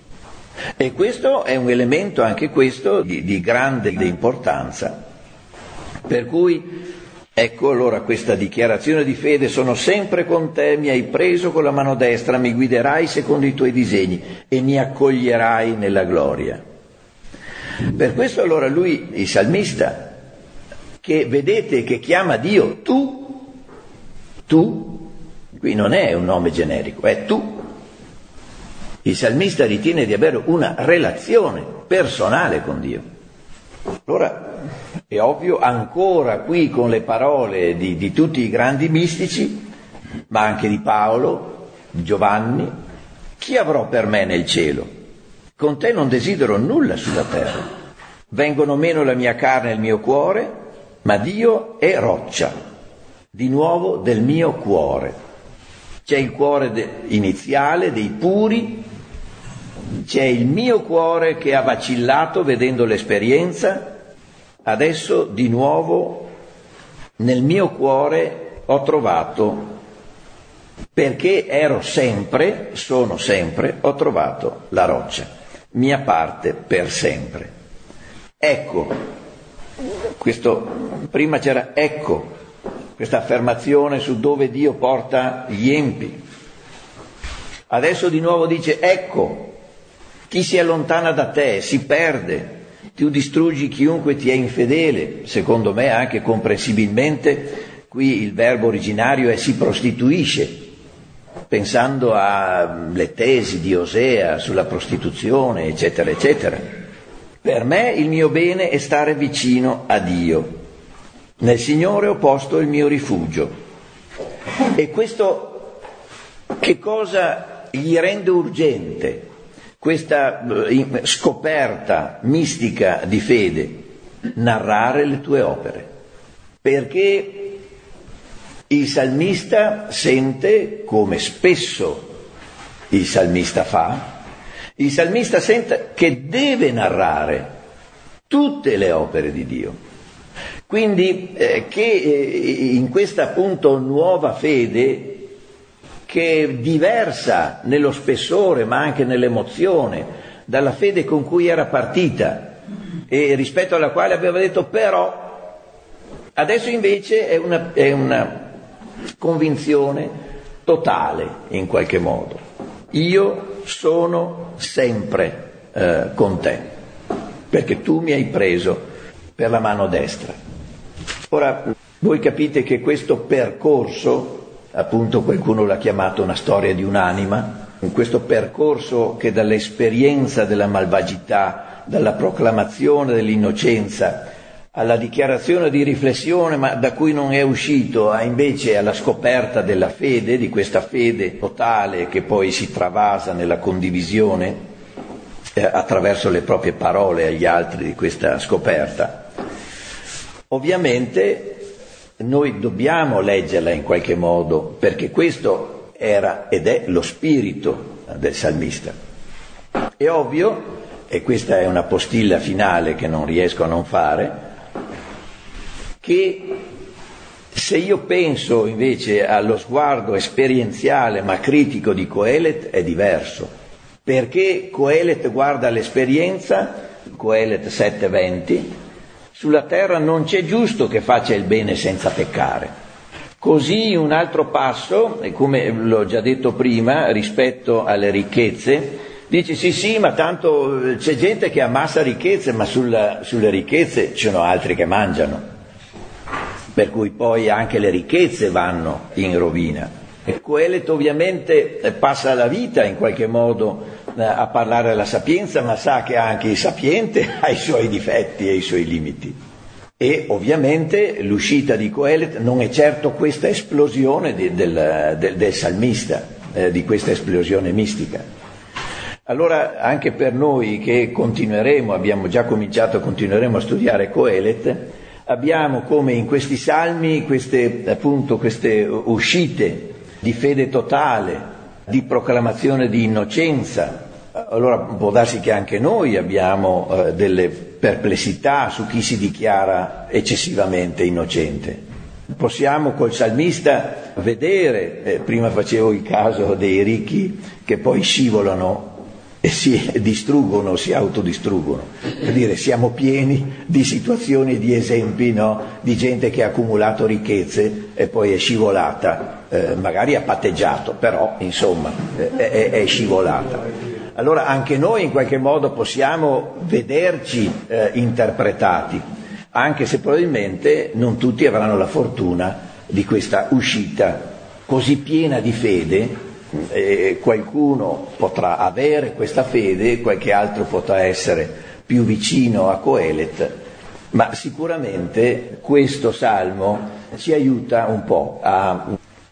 e questo è un elemento anche questo di, di grande importanza, per cui ecco allora questa dichiarazione di fede: sono sempre con te, mi hai preso con la mano destra, mi guiderai secondo i tuoi disegni e mi accoglierai nella gloria. Per questo allora lui, il salmista, che vedete che chiama Dio tu, tu, qui non è un nome generico, è tu. Il salmista ritiene di avere una relazione personale con Dio. Allora è ovvio, ancora qui con le parole di, di tutti i grandi mistici, ma anche di Paolo, di Giovanni: chi avrò per me nel cielo? Con te non desidero nulla sulla terra. Vengono meno la mia carne e il mio cuore, ma Dio è roccia, di nuovo del mio cuore. C'è il cuore de- iniziale dei puri, c'è il mio cuore che ha vacillato vedendo l'esperienza. Adesso di nuovo nel mio cuore ho trovato, perché ero sempre, sono sempre, ho trovato la roccia, mia parte per sempre. Ecco, questo, prima c'era ecco, questa affermazione su dove Dio porta gli empi. Adesso di nuovo dice ecco, chi si allontana da te si perde. Tu distruggi chiunque ti è infedele. Secondo me anche comprensibilmente qui il verbo originario è si prostituisce, pensando alle tesi di Osea sulla prostituzione, eccetera, eccetera. Per me il mio bene è stare vicino a Dio. Nel Signore ho posto il mio rifugio. E questo che cosa gli rende urgente? Questa scoperta mistica di fede: narrare le tue opere, perché il salmista sente, come spesso il salmista fa, il salmista sente che deve narrare tutte le opere di Dio. Quindi eh, che eh, in questa appunto nuova fede, che è diversa nello spessore ma anche nell'emozione dalla fede con cui era partita, e rispetto alla quale aveva detto però, adesso invece è una, è una convinzione totale in qualche modo. Io sono sempre eh, con te, perché tu mi hai preso per la mano destra. Ora, voi capite che questo percorso, appunto qualcuno l'ha chiamato una storia di un'anima, in questo percorso che dall'esperienza della malvagità, dalla proclamazione dell'innocenza, alla dichiarazione di riflessione, ma da cui non è uscito, a invece alla scoperta della fede, di questa fede totale che poi si travasa nella condivisione eh, attraverso le proprie parole agli altri di questa scoperta. Ovviamente noi dobbiamo leggerla in qualche modo, perché questo era ed è lo spirito del salmista. È ovvio, e questa è una postilla finale che non riesco a non fare, che se io penso invece allo sguardo esperienziale ma critico di Coelet è diverso, perché Coelet guarda l'esperienza, Coelet sette venti, sulla terra non c'è giusto che faccia il bene senza peccare. Così un altro passo, e come l'ho già detto prima, rispetto alle ricchezze, dice sì sì, ma tanto c'è gente che ammassa ricchezze, ma sulla, sulle ricchezze ci sono altri che mangiano, per cui poi anche le ricchezze vanno in rovina. E Coelet ovviamente passa la vita in qualche modo a parlare della sapienza, ma sa che anche il sapiente ha i suoi difetti e i suoi limiti. E ovviamente l'uscita di Coelet non è certo questa esplosione di, del, del, del salmista, eh, di questa esplosione mistica. Allora anche per noi che continueremo, abbiamo già cominciato, continueremo a studiare Coelet, abbiamo come in questi salmi queste, appunto, queste uscite di fede totale, di proclamazione di innocenza. Allora può darsi che anche noi abbiamo eh, delle perplessità su chi si dichiara eccessivamente innocente. Possiamo col salmista vedere, eh, prima facevo il caso dei ricchi che poi scivolano e si distruggono, si autodistruggono. Per dire, siamo pieni di situazioni e di esempi, no? Di gente che ha accumulato ricchezze e poi è scivolata, eh, magari ha patteggiato, però insomma eh, è, è scivolata. Allora anche noi in qualche modo possiamo vederci eh, interpretati, anche se probabilmente non tutti avranno la fortuna di questa uscita così piena di fede. Eh, qualcuno potrà avere questa fede, qualche altro potrà essere più vicino a Coelet, ma sicuramente questo salmo ci aiuta un po' a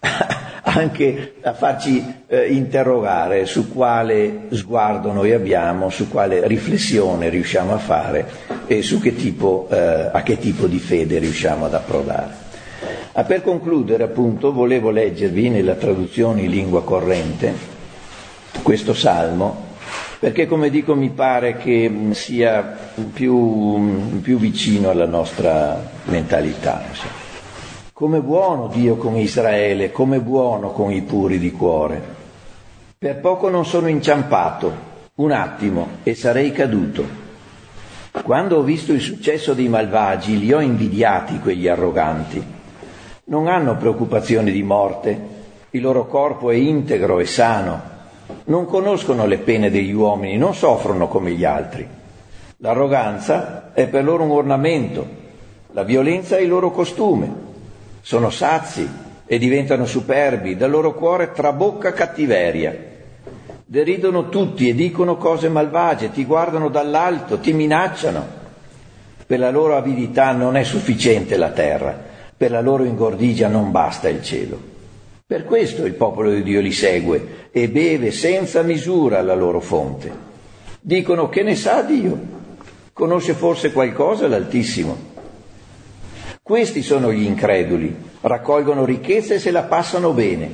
anche a farci eh, interrogare su quale sguardo noi abbiamo, su quale riflessione riusciamo a fare e su che tipo, eh, a che tipo di fede riusciamo ad approdare. Ah, per concludere, appunto, volevo leggervi nella traduzione in lingua corrente questo salmo, perché come dico mi pare che sia più, più vicino alla nostra mentalità. Insomma. Come buono Dio con Israele, come buono con i puri di cuore. Per poco non sono inciampato, un attimo, e sarei caduto. Quando ho visto il successo dei malvagi, li ho invidiati quegli arroganti. Non hanno preoccupazioni di morte, il loro corpo è integro e sano. Non conoscono le pene degli uomini, non soffrono come gli altri. L'arroganza è per loro un ornamento, la violenza è il loro costume. Sono sazi e diventano superbi, dal loro cuore trabocca cattiveria. Deridono tutti e dicono cose malvagie, ti guardano dall'alto, ti minacciano. Per la loro avidità non è sufficiente la terra, per la loro ingordigia non basta il cielo. Per questo il popolo di Dio li segue e beve senza misura la loro fonte. Dicono: che ne sa Dio? Conosce forse qualcosa l'Altissimo? Questi sono gli increduli, raccolgono ricchezze e se la passano bene.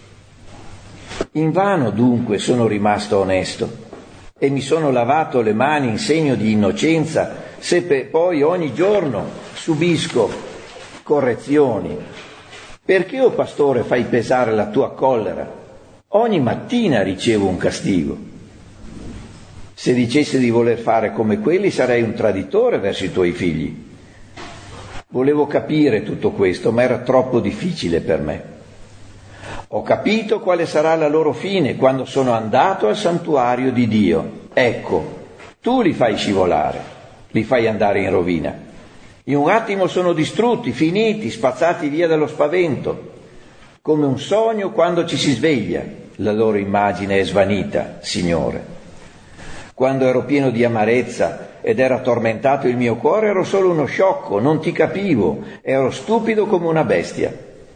Invano dunque sono rimasto onesto e mi sono lavato le mani in segno di innocenza, se poi ogni giorno subisco correzioni. Perché, o pastore, fai pesare la tua collera? Ogni mattina ricevo un castigo. Se dicessi di voler fare come quelli sarei un traditore verso i tuoi figli. Volevo capire tutto questo, ma era troppo difficile per me. Ho capito quale sarà la loro fine quando sono andato al santuario di Dio. Ecco, tu li fai scivolare, li fai andare in rovina. In un attimo sono distrutti, finiti, spazzati via dallo spavento. Come un sogno quando ci si sveglia, la loro immagine è svanita, Signore. Quando ero pieno di amarezza ed era tormentato il mio cuore, ero solo uno sciocco, non ti capivo, ero stupido come una bestia.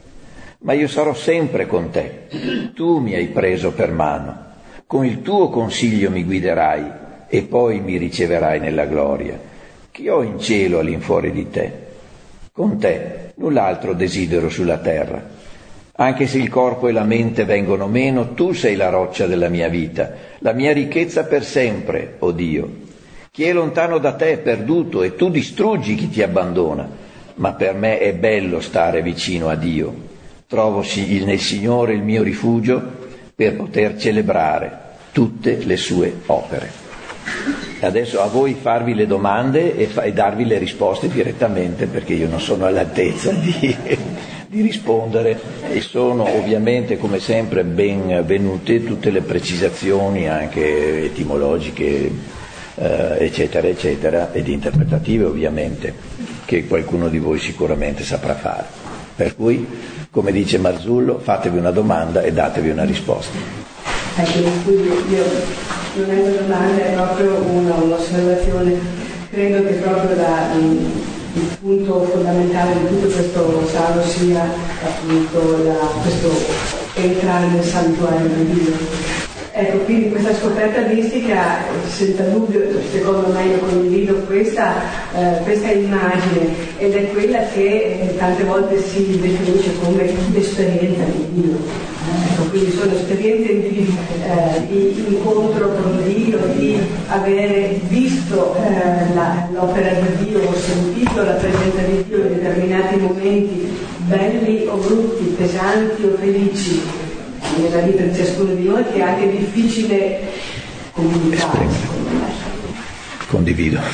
Ma io sarò sempre con te. Tu mi hai preso per mano. Con il tuo consiglio mi guiderai e poi mi riceverai nella gloria. Che ho in cielo all'infuori di te. Con te null'altro desidero sulla terra. Anche se il corpo e la mente vengono meno, tu sei la roccia della mia vita, la mia ricchezza per sempre, o Dio. Chi è lontano da te è perduto e tu distruggi chi ti abbandona. Ma per me è bello stare vicino a Dio. Trovo nel Signore il mio rifugio per poter celebrare tutte le sue opere. Adesso a voi farvi le domande e, fa- e darvi le risposte direttamente, perché io non sono all'altezza di, di rispondere, e sono ovviamente come sempre benvenute tutte le precisazioni anche etimologiche eh, eccetera eccetera, ed interpretative ovviamente, che qualcuno di voi sicuramente saprà fare. Per cui, come dice Marzullo, fatevi una domanda e datevi una risposta. Ecco, io non è una domanda, è proprio una, un'osservazione. Credo che proprio la, il punto fondamentale di tutto questo salmo sia appunto la, questo entrare nel santuario di Dio. Ecco, quindi questa scoperta mistica, senza dubbio, secondo me io condivido questa, eh, questa immagine, ed è quella che eh, tante volte si definisce come l'esperienza di Dio. Ecco, quindi sono esperienze di, eh, di incontro con Dio, di avere visto eh, la, l'opera di Dio, o sentito la presenza di Dio in determinati momenti, belli o brutti, pesanti o felici, nella vita di ciascuno di noi, che è anche difficile comunicare. Condivido.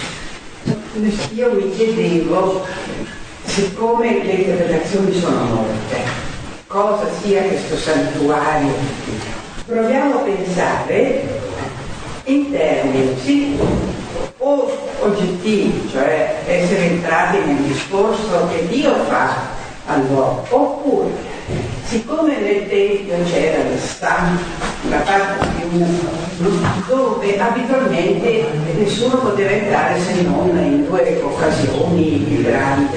Io mi chiedevo, siccome le interpretazioni sono molte, cosa sia questo santuario? Proviamo a pensare in termini sì, o oggettivi, cioè essere entrati nel discorso che Dio fa all'uomo, oppure siccome nel Tempio c'era il santo, la parte più dove abitualmente nessuno poteva entrare se non in due occasioni più grandi,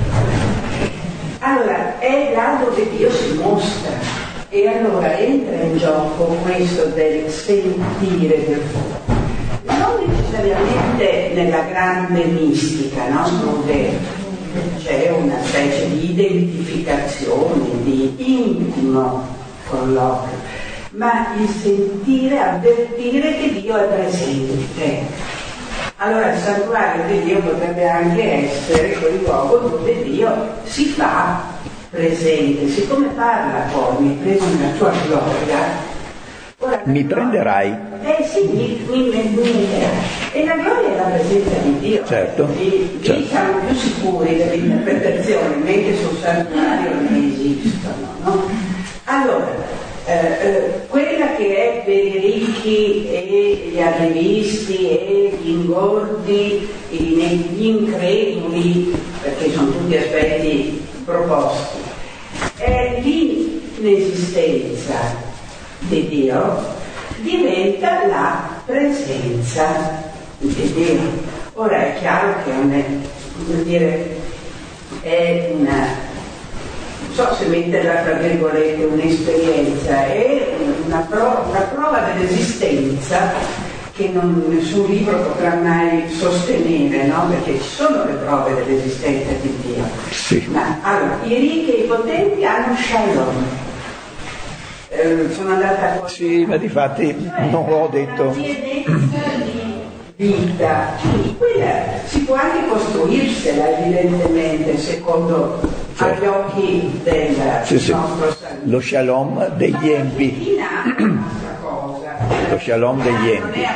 allora è là dove Dio si mostra, e allora entra in gioco questo del sentire del fuoco, non necessariamente nella grande mistica, no? Dove c'è una specie di identificazione, di intimo colloquio, ma il sentire, avvertire che Dio è presente. Allora il santuario di Dio potrebbe anche essere quel luogo dove Dio si fa presente, siccome parla poi, mi prendo nella tua gloria. Ora, mi prenderai? Eh sì, mi, mi, mi prenderai. E la gloria è la presenza di Dio. Certo. Lì certo. siamo più sicuri dell'interpretazione, mentre sul santuario non esistono, no? Allora, eh, eh, quella che è per i ricchi e gli arrivisti e gli ingordi, gli increduli, perché sono tutti aspetti proposti, è l'inesistenza di Dio, diventa la presenza di Dio. Ora è chiaro che non è, vuol dire, è una, non so se metterla tra virgolette, un'esperienza, è una prova, una prova dell'esistenza che non, nessun libro potrà mai sostenere, no? Perché ci sono le prove dell'esistenza di Dio. Sì. Ma allora, i ricchi e i potenti hanno shalom. Eh, sono andata a... Sì, ma di fatti non ho detto... Una pienezza di vita, quella si può anche costruirsela evidentemente secondo certo. agli occhi del sì, sì. nostro Salmo. Lo shalom degli empi. Cosa. Lo shalom degli empi. Non è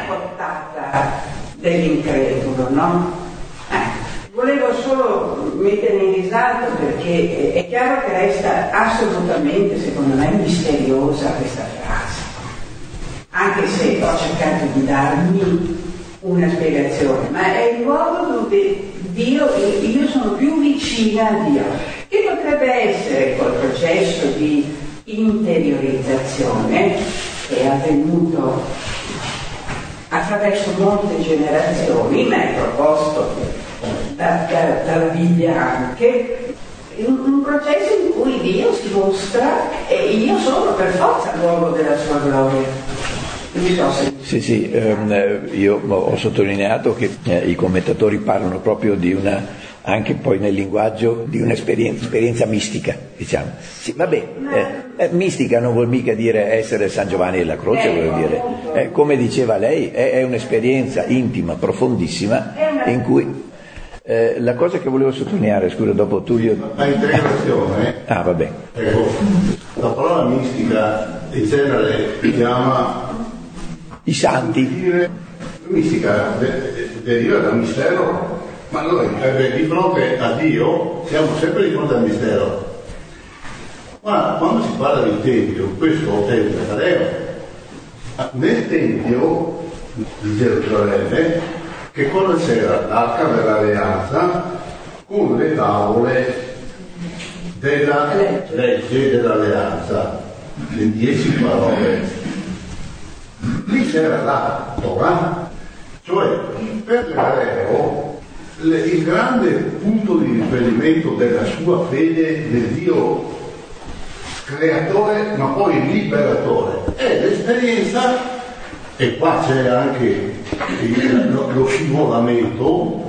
portata dell'incredulo, no? Eh, volevo solo mettere in risalto perché è chiaro che resta assolutamente, secondo me, misteriosa questa frase, anche se ho cercato di darmi una spiegazione, ma è il luogo dove Dio, io sono più vicina a Dio, che potrebbe essere col processo di interiorizzazione che è avvenuto attraverso molte generazioni, ma è proposto da, da, dalla Bibbia anche, un, un processo in cui Dio si mostra e io sono per forza luogo della sua gloria. Sì, sì, ehm, io ho sottolineato che eh, i commentatori parlano proprio di una, anche poi nel linguaggio, di un'esperienza esperienza mistica, diciamo. Sì, vabbè, eh, eh, mistica non vuol mica dire essere San Giovanni della Croce, vuol dire, eh, come diceva lei, è, è un'esperienza intima, profondissima, in cui eh, la cosa che volevo sottolineare, scusa, dopo Tullio... La integrazione, ah, vabbè. Ecco, la parola mistica in genere chiama i santi. Dire, mistica deriva dal mistero, ma noi eh, di fronte a Dio siamo sempre di fronte al mistero. Ma quando si parla di Tempio, questo è un Betlemme. Nel Tempio di Gerusalemme, che cosa c'era? L'arca dell'alleanza con le tavole della legge dell'alleanza, le dieci parole. Lì c'era la Torah, cioè per l'ebreo il grande punto di riferimento della sua fede nel Dio creatore ma poi liberatore è l'esperienza, e qua c'è anche il, lo, lo scivolamento.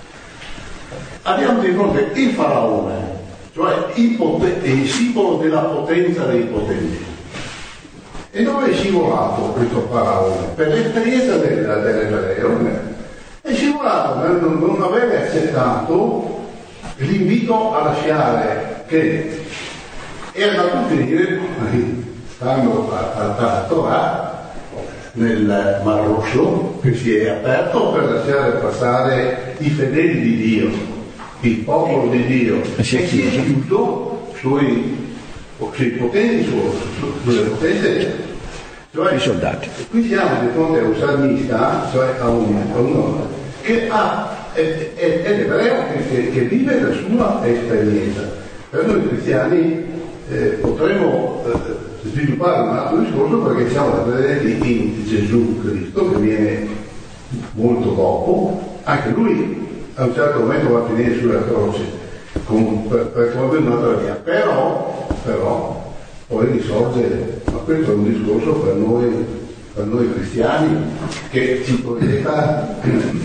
Abbiamo di fronte il faraone, cioè il, poten- il simbolo della potenza dei potenti. E dove è scivolato questo faraone? Per l'esperienza del, dell'ebreo è scivolato per non, non avere accettato l'invito a lasciare, che è andato a finire, stando a Torah, nel Mar Rosso, che si è aperto per lasciare passare i fedeli di Dio, il popolo di Dio, e si è chiuso sui sui potenti, su, su, sulle potenze, cioè i soldati. Qui siamo di fronte a un salmista, cioè a, un, a uno che ha, è, è, è l'ebreo che, che vive la sua esperienza. Per noi cristiani eh, potremmo eh, sviluppare un altro discorso, perché siamo credenti in Gesù Cristo, che viene molto dopo. Anche lui a un certo momento va a finire sulla croce con, per, per compiere un'altra via, però, però poi risorge. Ma questo è un discorso per noi, per noi cristiani, che ci proietta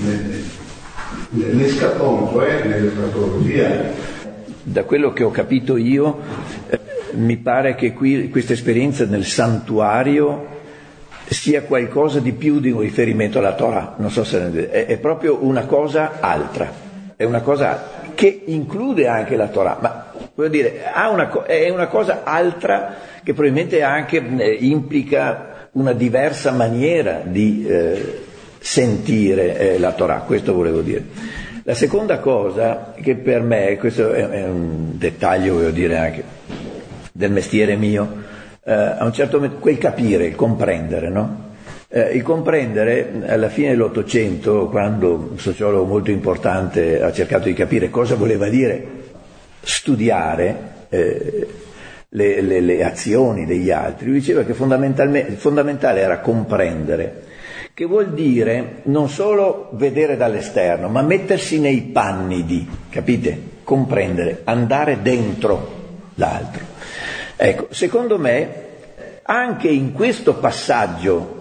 nell'escaton, cioè nell'escatologia. Da quello che ho capito io, eh, mi pare che qui questa esperienza nel santuario sia qualcosa di più di un riferimento alla Torah. Non so se è, è proprio una cosa altra, è una cosa che include anche la Torah, ma voglio dire, ha una, è una cosa altra che probabilmente anche eh, implica una diversa maniera di eh, sentire eh, la Torah, questo volevo dire. La seconda cosa che per me, questo è, è un dettaglio, voglio dire, anche del mestiere mio, eh, a un certo momento, quel capire, il comprendere, no? Eh, il comprendere, alla fine dell'Ottocento, quando un sociologo molto importante ha cercato di capire cosa voleva dire studiare eh, le, le, le azioni degli altri, lui diceva che fondamentalmente, fondamentale era comprendere, che vuol dire non solo vedere dall'esterno, ma mettersi nei panni di, capite? Comprendere, andare dentro l'altro. Ecco, secondo me, anche in questo passaggio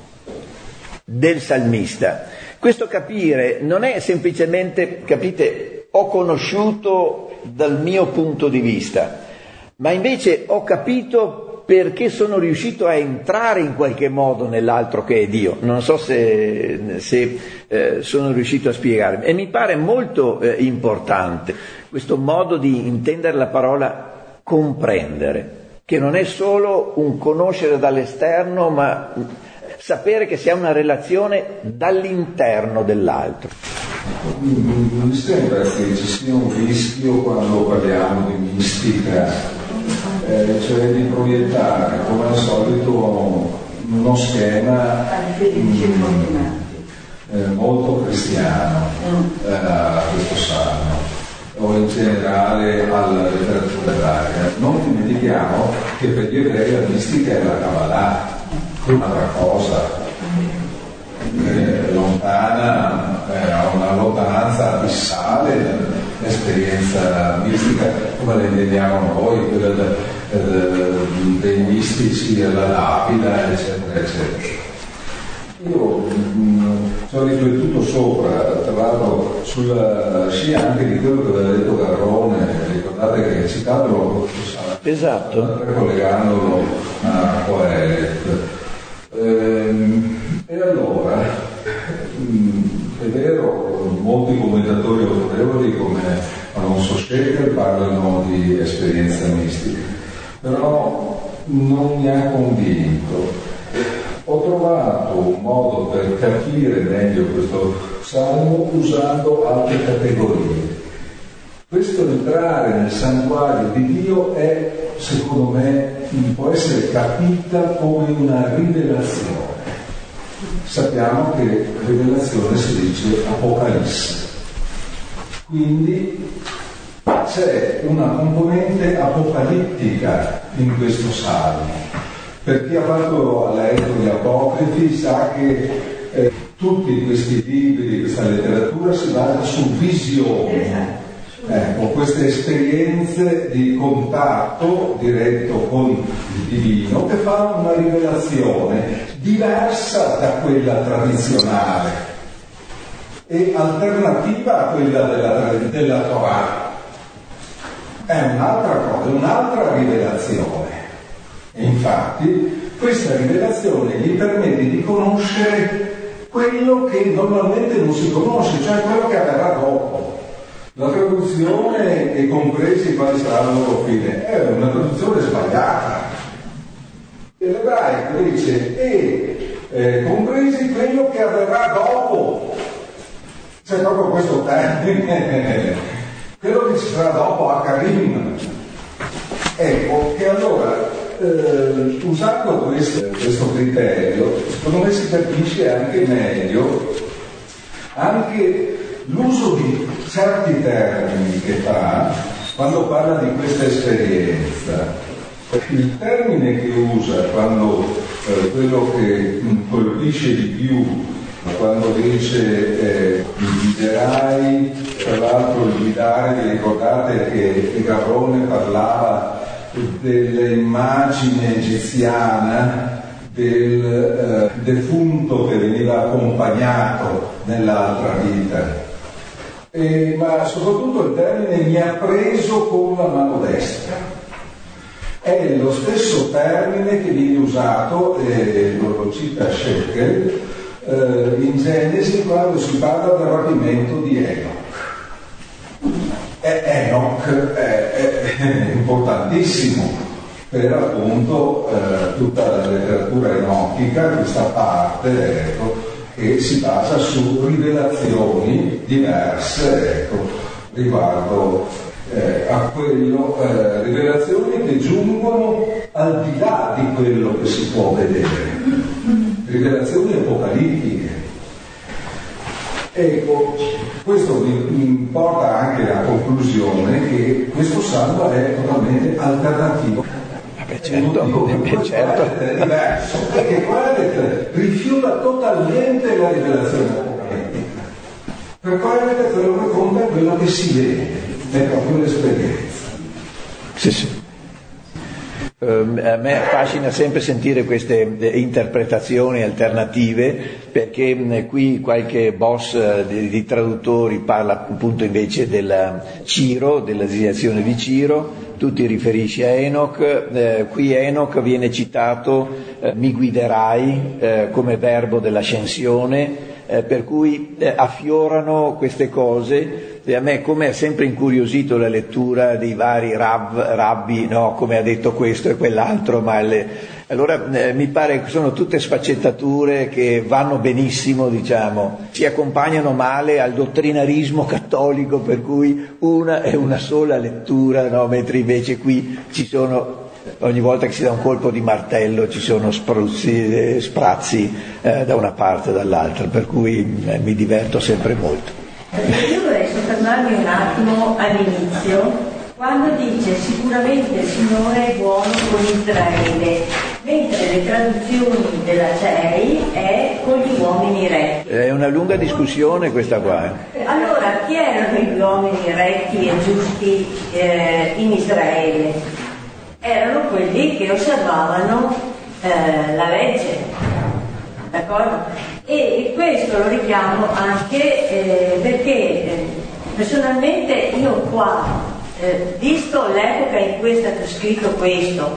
del salmista, questo capire non è semplicemente, capite, ho conosciuto dal mio punto di vista, ma invece ho capito perché sono riuscito a entrare in qualche modo nell'altro che è Dio. Non so se, se eh, sono riuscito a spiegarmi, e mi pare molto eh, importante questo modo di intendere la parola comprendere, che non è solo un conoscere dall'esterno, ma sapere che si ha una relazione dall'interno dell'altro. Non mi sembra che ci sia un rischio quando parliamo di mistica, eh, cioè di proiettare come al solito uno schema mh, eh, molto cristiano eh, a questo salmo, o in generale alla letteratura ebraica. Non dimentichiamo che per gli ebrei la mistica è la Kabbalah, un'altra cosa, eh, lontana, eh, ha una lontananza abissale l'esperienza mistica come la intendiamo noi, quella de, de, dei mistici alla lapida, eccetera, eccetera. Io mh, ci ho riflettuto sopra, tra l'altro sulla scia anche di quello che aveva detto Garrone, ricordate che citandolo, esatto, collegandolo a Coelet. Ehm, e allora, mh, è vero, molti commentatori autorevoli come Alonso Schecker parlano di esperienza mistica, però non mi ha convinto. Ho trovato un modo per capire meglio questo salmo usando altre categorie. Questo entrare nel santuario di Dio è, secondo me, può essere capita come una rivelazione. Sappiamo che rivelazione si dice Apocalisse. Quindi c'è una componente apocalittica in questo salmo. Per chi ha fatto a letto gli apocrifi sa che eh, tutti questi libri, questa letteratura si basa su visioni, ecco, queste esperienze di contatto diretto con il divino che fanno una rivelazione diversa da quella tradizionale e alternativa a quella della, della Torah. È un'altra cosa, un'altra rivelazione. E infatti questa rivelazione gli permette di conoscere quello che normalmente non si conosce, cioè quello che avverrà dopo. La traduzione e compresi quali sarà la loro fine è una traduzione sbagliata. L'ebraico dice e eh, compresi quello che avverrà dopo. C'è proprio questo termine, quello che ci sarà dopo a Karim. Ecco che allora Eh, usando questo, questo criterio, secondo me si capisce anche meglio anche l'uso di certi termini che fa quando parla di questa esperienza. Il termine che usa quando eh, quello che mh, colpisce di più, quando dice eh, guiderai, tra l'altro il guidare, vi ricordate che Garrone parlava dell'immagine egiziana del eh, defunto che veniva accompagnato nell'altra vita, e, ma soprattutto il termine mi ha preso con la mano destra. È lo stesso termine che viene usato, e lo cita Schecker, eh, in Genesi quando si parla del rapimento di Enoch. E Enoch è, è, è importantissimo per appunto eh, tutta la letteratura enochica, questa parte, ecco, che si basa su rivelazioni diverse, ecco, riguardo eh, a quello, eh, rivelazioni che giungono al di là di quello che si può vedere, rivelazioni apocalittiche. Ecco, questo mi porta anche alla conclusione che questo salmo è totalmente alternativo. Beh, certo, beh, certo. È diverso, perché Coelet rifiuta totalmente la rivelazione apocalittica. Per Coelet quello che conta è quello che si vede, è proprio l'esperienza. Sì, sì. Uh, a me affascina sempre sentire queste eh, interpretazioni alternative, perché mh, qui qualche boss eh, di, di traduttori parla appunto invece del Ciro, della designazione di Ciro, tu ti riferisci a Enoch, eh, qui Enoch viene citato eh, mi guiderai eh, come verbo dell'ascensione, eh, per cui eh, affiorano queste cose. E a me, come ha sempre incuriosito la lettura dei vari rab, rabbi, no, come ha detto questo e quell'altro, ma le, Allora eh, mi pare che sono tutte sfaccettature che vanno benissimo, diciamo, si accompagnano male al dottrinarismo cattolico, per cui una è una sola lettura, no? Mentre invece qui ci sono, ogni volta che si dà un colpo di martello ci sono spruzzi, sprazzi eh, da una parte e dall'altra, per cui eh, mi diverto sempre molto. Io vorrei soffermarmi un attimo all'inizio, quando dice sicuramente il Signore è buono con Israele, mentre le traduzioni della C E I è con gli uomini retti. È una lunga discussione questa qua. Eh. Allora, chi erano gli uomini retti e giusti eh, in Israele? Erano quelli che osservavano eh, la legge, d'accordo? E questo lo richiamo anche eh, perché eh, personalmente io qua, eh, visto l'epoca in cui è stato scritto questo,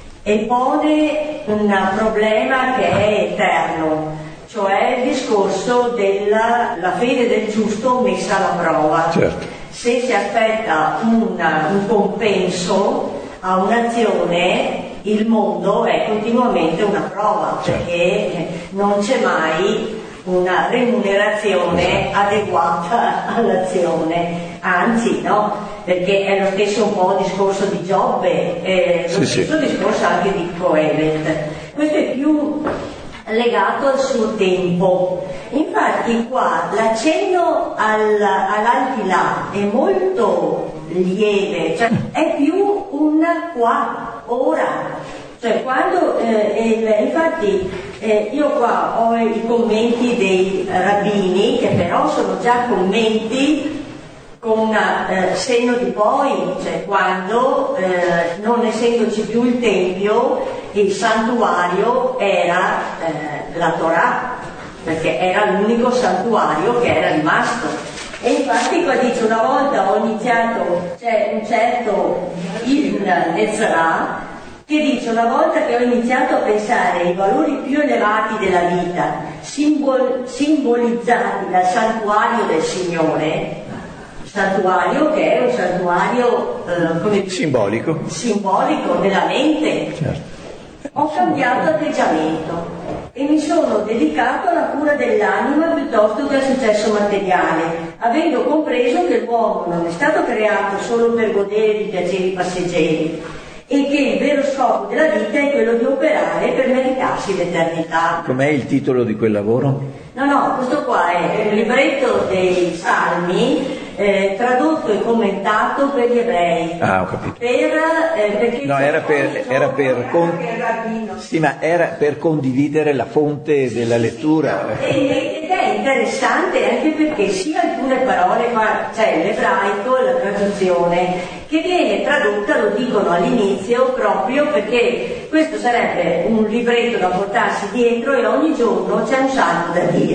e pone un problema che è eterno, cioè il discorso della la fede del giusto messa alla prova. Certo. Se si aspetta una, un compenso a un'azione, il mondo è continuamente una prova, perché non c'è mai una remunerazione adeguata all'azione, anzi no, perché è lo stesso un po' il discorso di Giobbe, è lo sì, stesso sì. discorso anche di Coelet. Questo è più legato al suo tempo. Infatti qua l'accenno al, all'aldilà è molto lieve, cioè è più un qua, ora. Cioè quando, eh, il, infatti eh, io qua ho i commenti dei rabbini, che però sono già commenti con eh, senno di poi, cioè quando eh, non essendoci più il tempio, il santuario era eh, la Torah, perché era l'unico santuario che era rimasto. E infatti qua dice: una volta ho iniziato, c'è un certo Ibn Ezra che dice: una volta che ho iniziato a pensare ai valori più elevati della vita, simbol- simbolizzati dal santuario del Signore, santuario che è un santuario eh, come simbolico simbolico nella mente, certo. Ho cambiato atteggiamento e mi sono dedicato alla cura dell'anima piuttosto che al successo materiale, avendo compreso che l'uomo non è stato creato solo per godere di piaceri passeggeri e che il vero scopo della vita è quello di operare per meritarsi l'eternità. Com'è il titolo di quel lavoro? No, no, questo qua è un libretto dei Salmi eh, tradotto e commentato per gli ebrei. Ah, ho capito. Per, eh, perché no, era per, era per, con... sì, ma era per condividere la fonte della lettura. Ed è interessante anche perché sia alcune parole, c'è cioè l'ebraico e la traduzione, che viene tradotta, lo dicono all'inizio, proprio perché questo sarebbe un libretto da portarsi dietro e ogni giorno c'è un salmo da dire.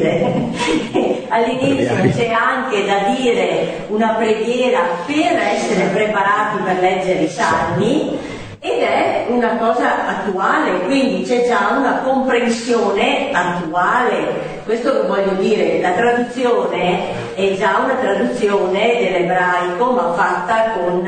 All'inizio c'è anche da dire una preghiera per essere preparati per leggere i salmi, ed è una cosa attuale, quindi c'è già una comprensione attuale. Questo che voglio dire, la traduzione è già una traduzione dell'ebraico, ma fatta con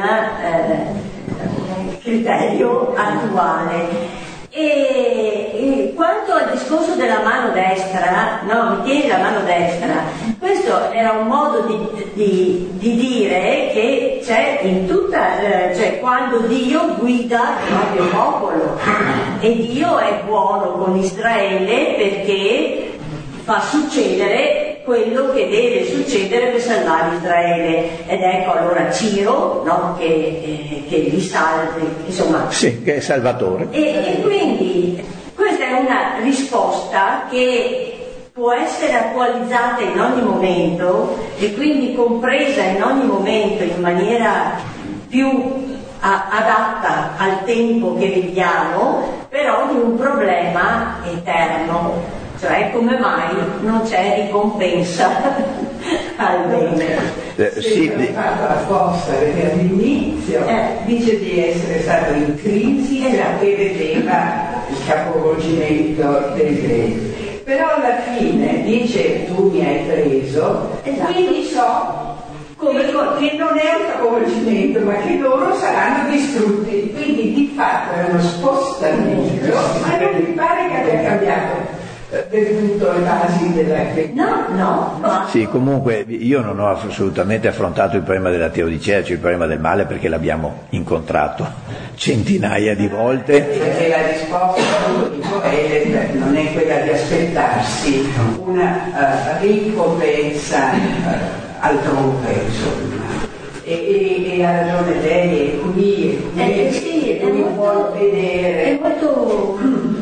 eh, criterio attuale. E, e quanto al discorso della mano destra, no, mi tieni la mano destra, questo era un modo di, di, di dire che c'è in tutta, eh, cioè quando Dio guida il proprio popolo, e Dio è buono con Israele perché fa succedere quello che deve succedere per salvare Israele, ed ecco allora Ciro, no, che, eh, che li salva, insomma. Sì, che è salvatore. E, e quindi questa è una risposta che può essere attualizzata in ogni momento e quindi compresa in ogni momento in maniera più a, adatta al tempo che viviamo, però di un problema eterno. Cioè come mai non c'è ricompensa al bene? Eh, sì, sì. Fatto apposta perché all'inizio eh. dice di essere stato in crisi esatto. Perché vedeva il capovolgimento del greco, però alla fine dice tu mi hai preso esatto. Quindi so come co- che non è un capovolgimento, ma che loro saranno distrutti, quindi di fatto è uno spostamento, ma non mi pare che abbia cambiato del tutto le basi della no, no, ma Sì, comunque io non ho assolutamente affrontato il problema della teodicea, cioè il problema del male, perché l'abbiamo incontrato centinaia di volte. Perché la risposta di Coelet non è quella di aspettarsi una uh, ricompensa uh, altrove, insomma. E, e, e ha ragione lei, e qui, e qui, eh, sì, è lui molto, vuol vedere. è molto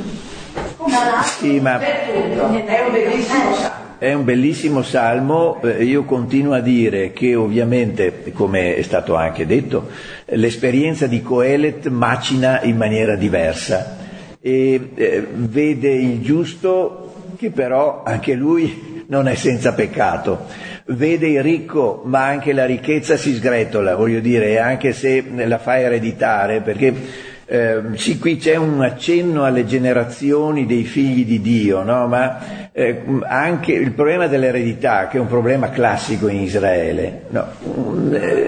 malato, Sì, ma Per tutto, è un bellissimo salmo. è un bellissimo salmo. Eh, io continuo a dire che ovviamente, come è stato anche detto, l'esperienza di Coelet macina in maniera diversa e eh, vede il giusto che però anche lui non è senza peccato, vede il ricco ma anche la ricchezza si sgretola, voglio dire, anche se la fa ereditare, perché Eh, sì, qui c'è un accenno alle generazioni dei figli di Dio, no? Ma eh, anche il problema dell'eredità, che è un problema classico in Israele, no? eh,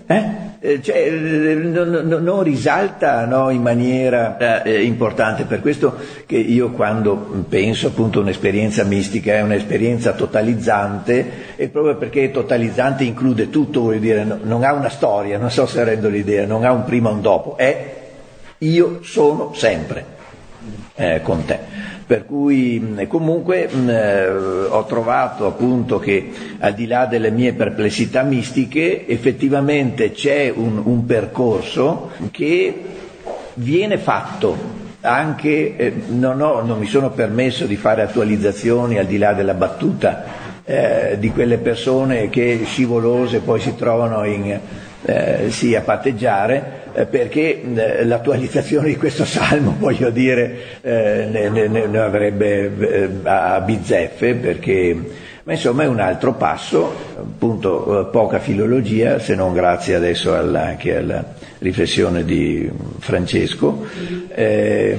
eh? Cioè, non, non, non risalta, no, in maniera eh, importante. Per questo che io, quando penso appunto a un'esperienza mistica, è un'esperienza totalizzante, e proprio perché è totalizzante include tutto, voglio dire, no, non ha una storia, non so se rendo l'idea, non ha un prima e un dopo, è io sono sempre eh, con te. Per cui comunque eh, ho trovato appunto che, al di là delle mie perplessità mistiche, effettivamente c'è un, un percorso che viene fatto. Anche eh, non, ho, non mi sono permesso di fare attualizzazioni al di là della battuta eh, di quelle persone che scivolose poi si trovano in, eh, sì, a patteggiare, eh, perché eh, l'attualizzazione di questo salmo, voglio dire, eh, ne, ne, ne avrebbe eh, a bizzeffe, perché, ma insomma è un altro passo, appunto, eh, poca filologia, se non grazie adesso alla, anche alla riflessione di Francesco, eh,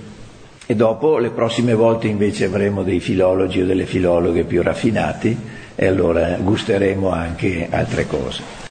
e dopo le prossime volte invece avremo dei filologi o delle filologhe più raffinati, e allora gusteremo anche altre cose.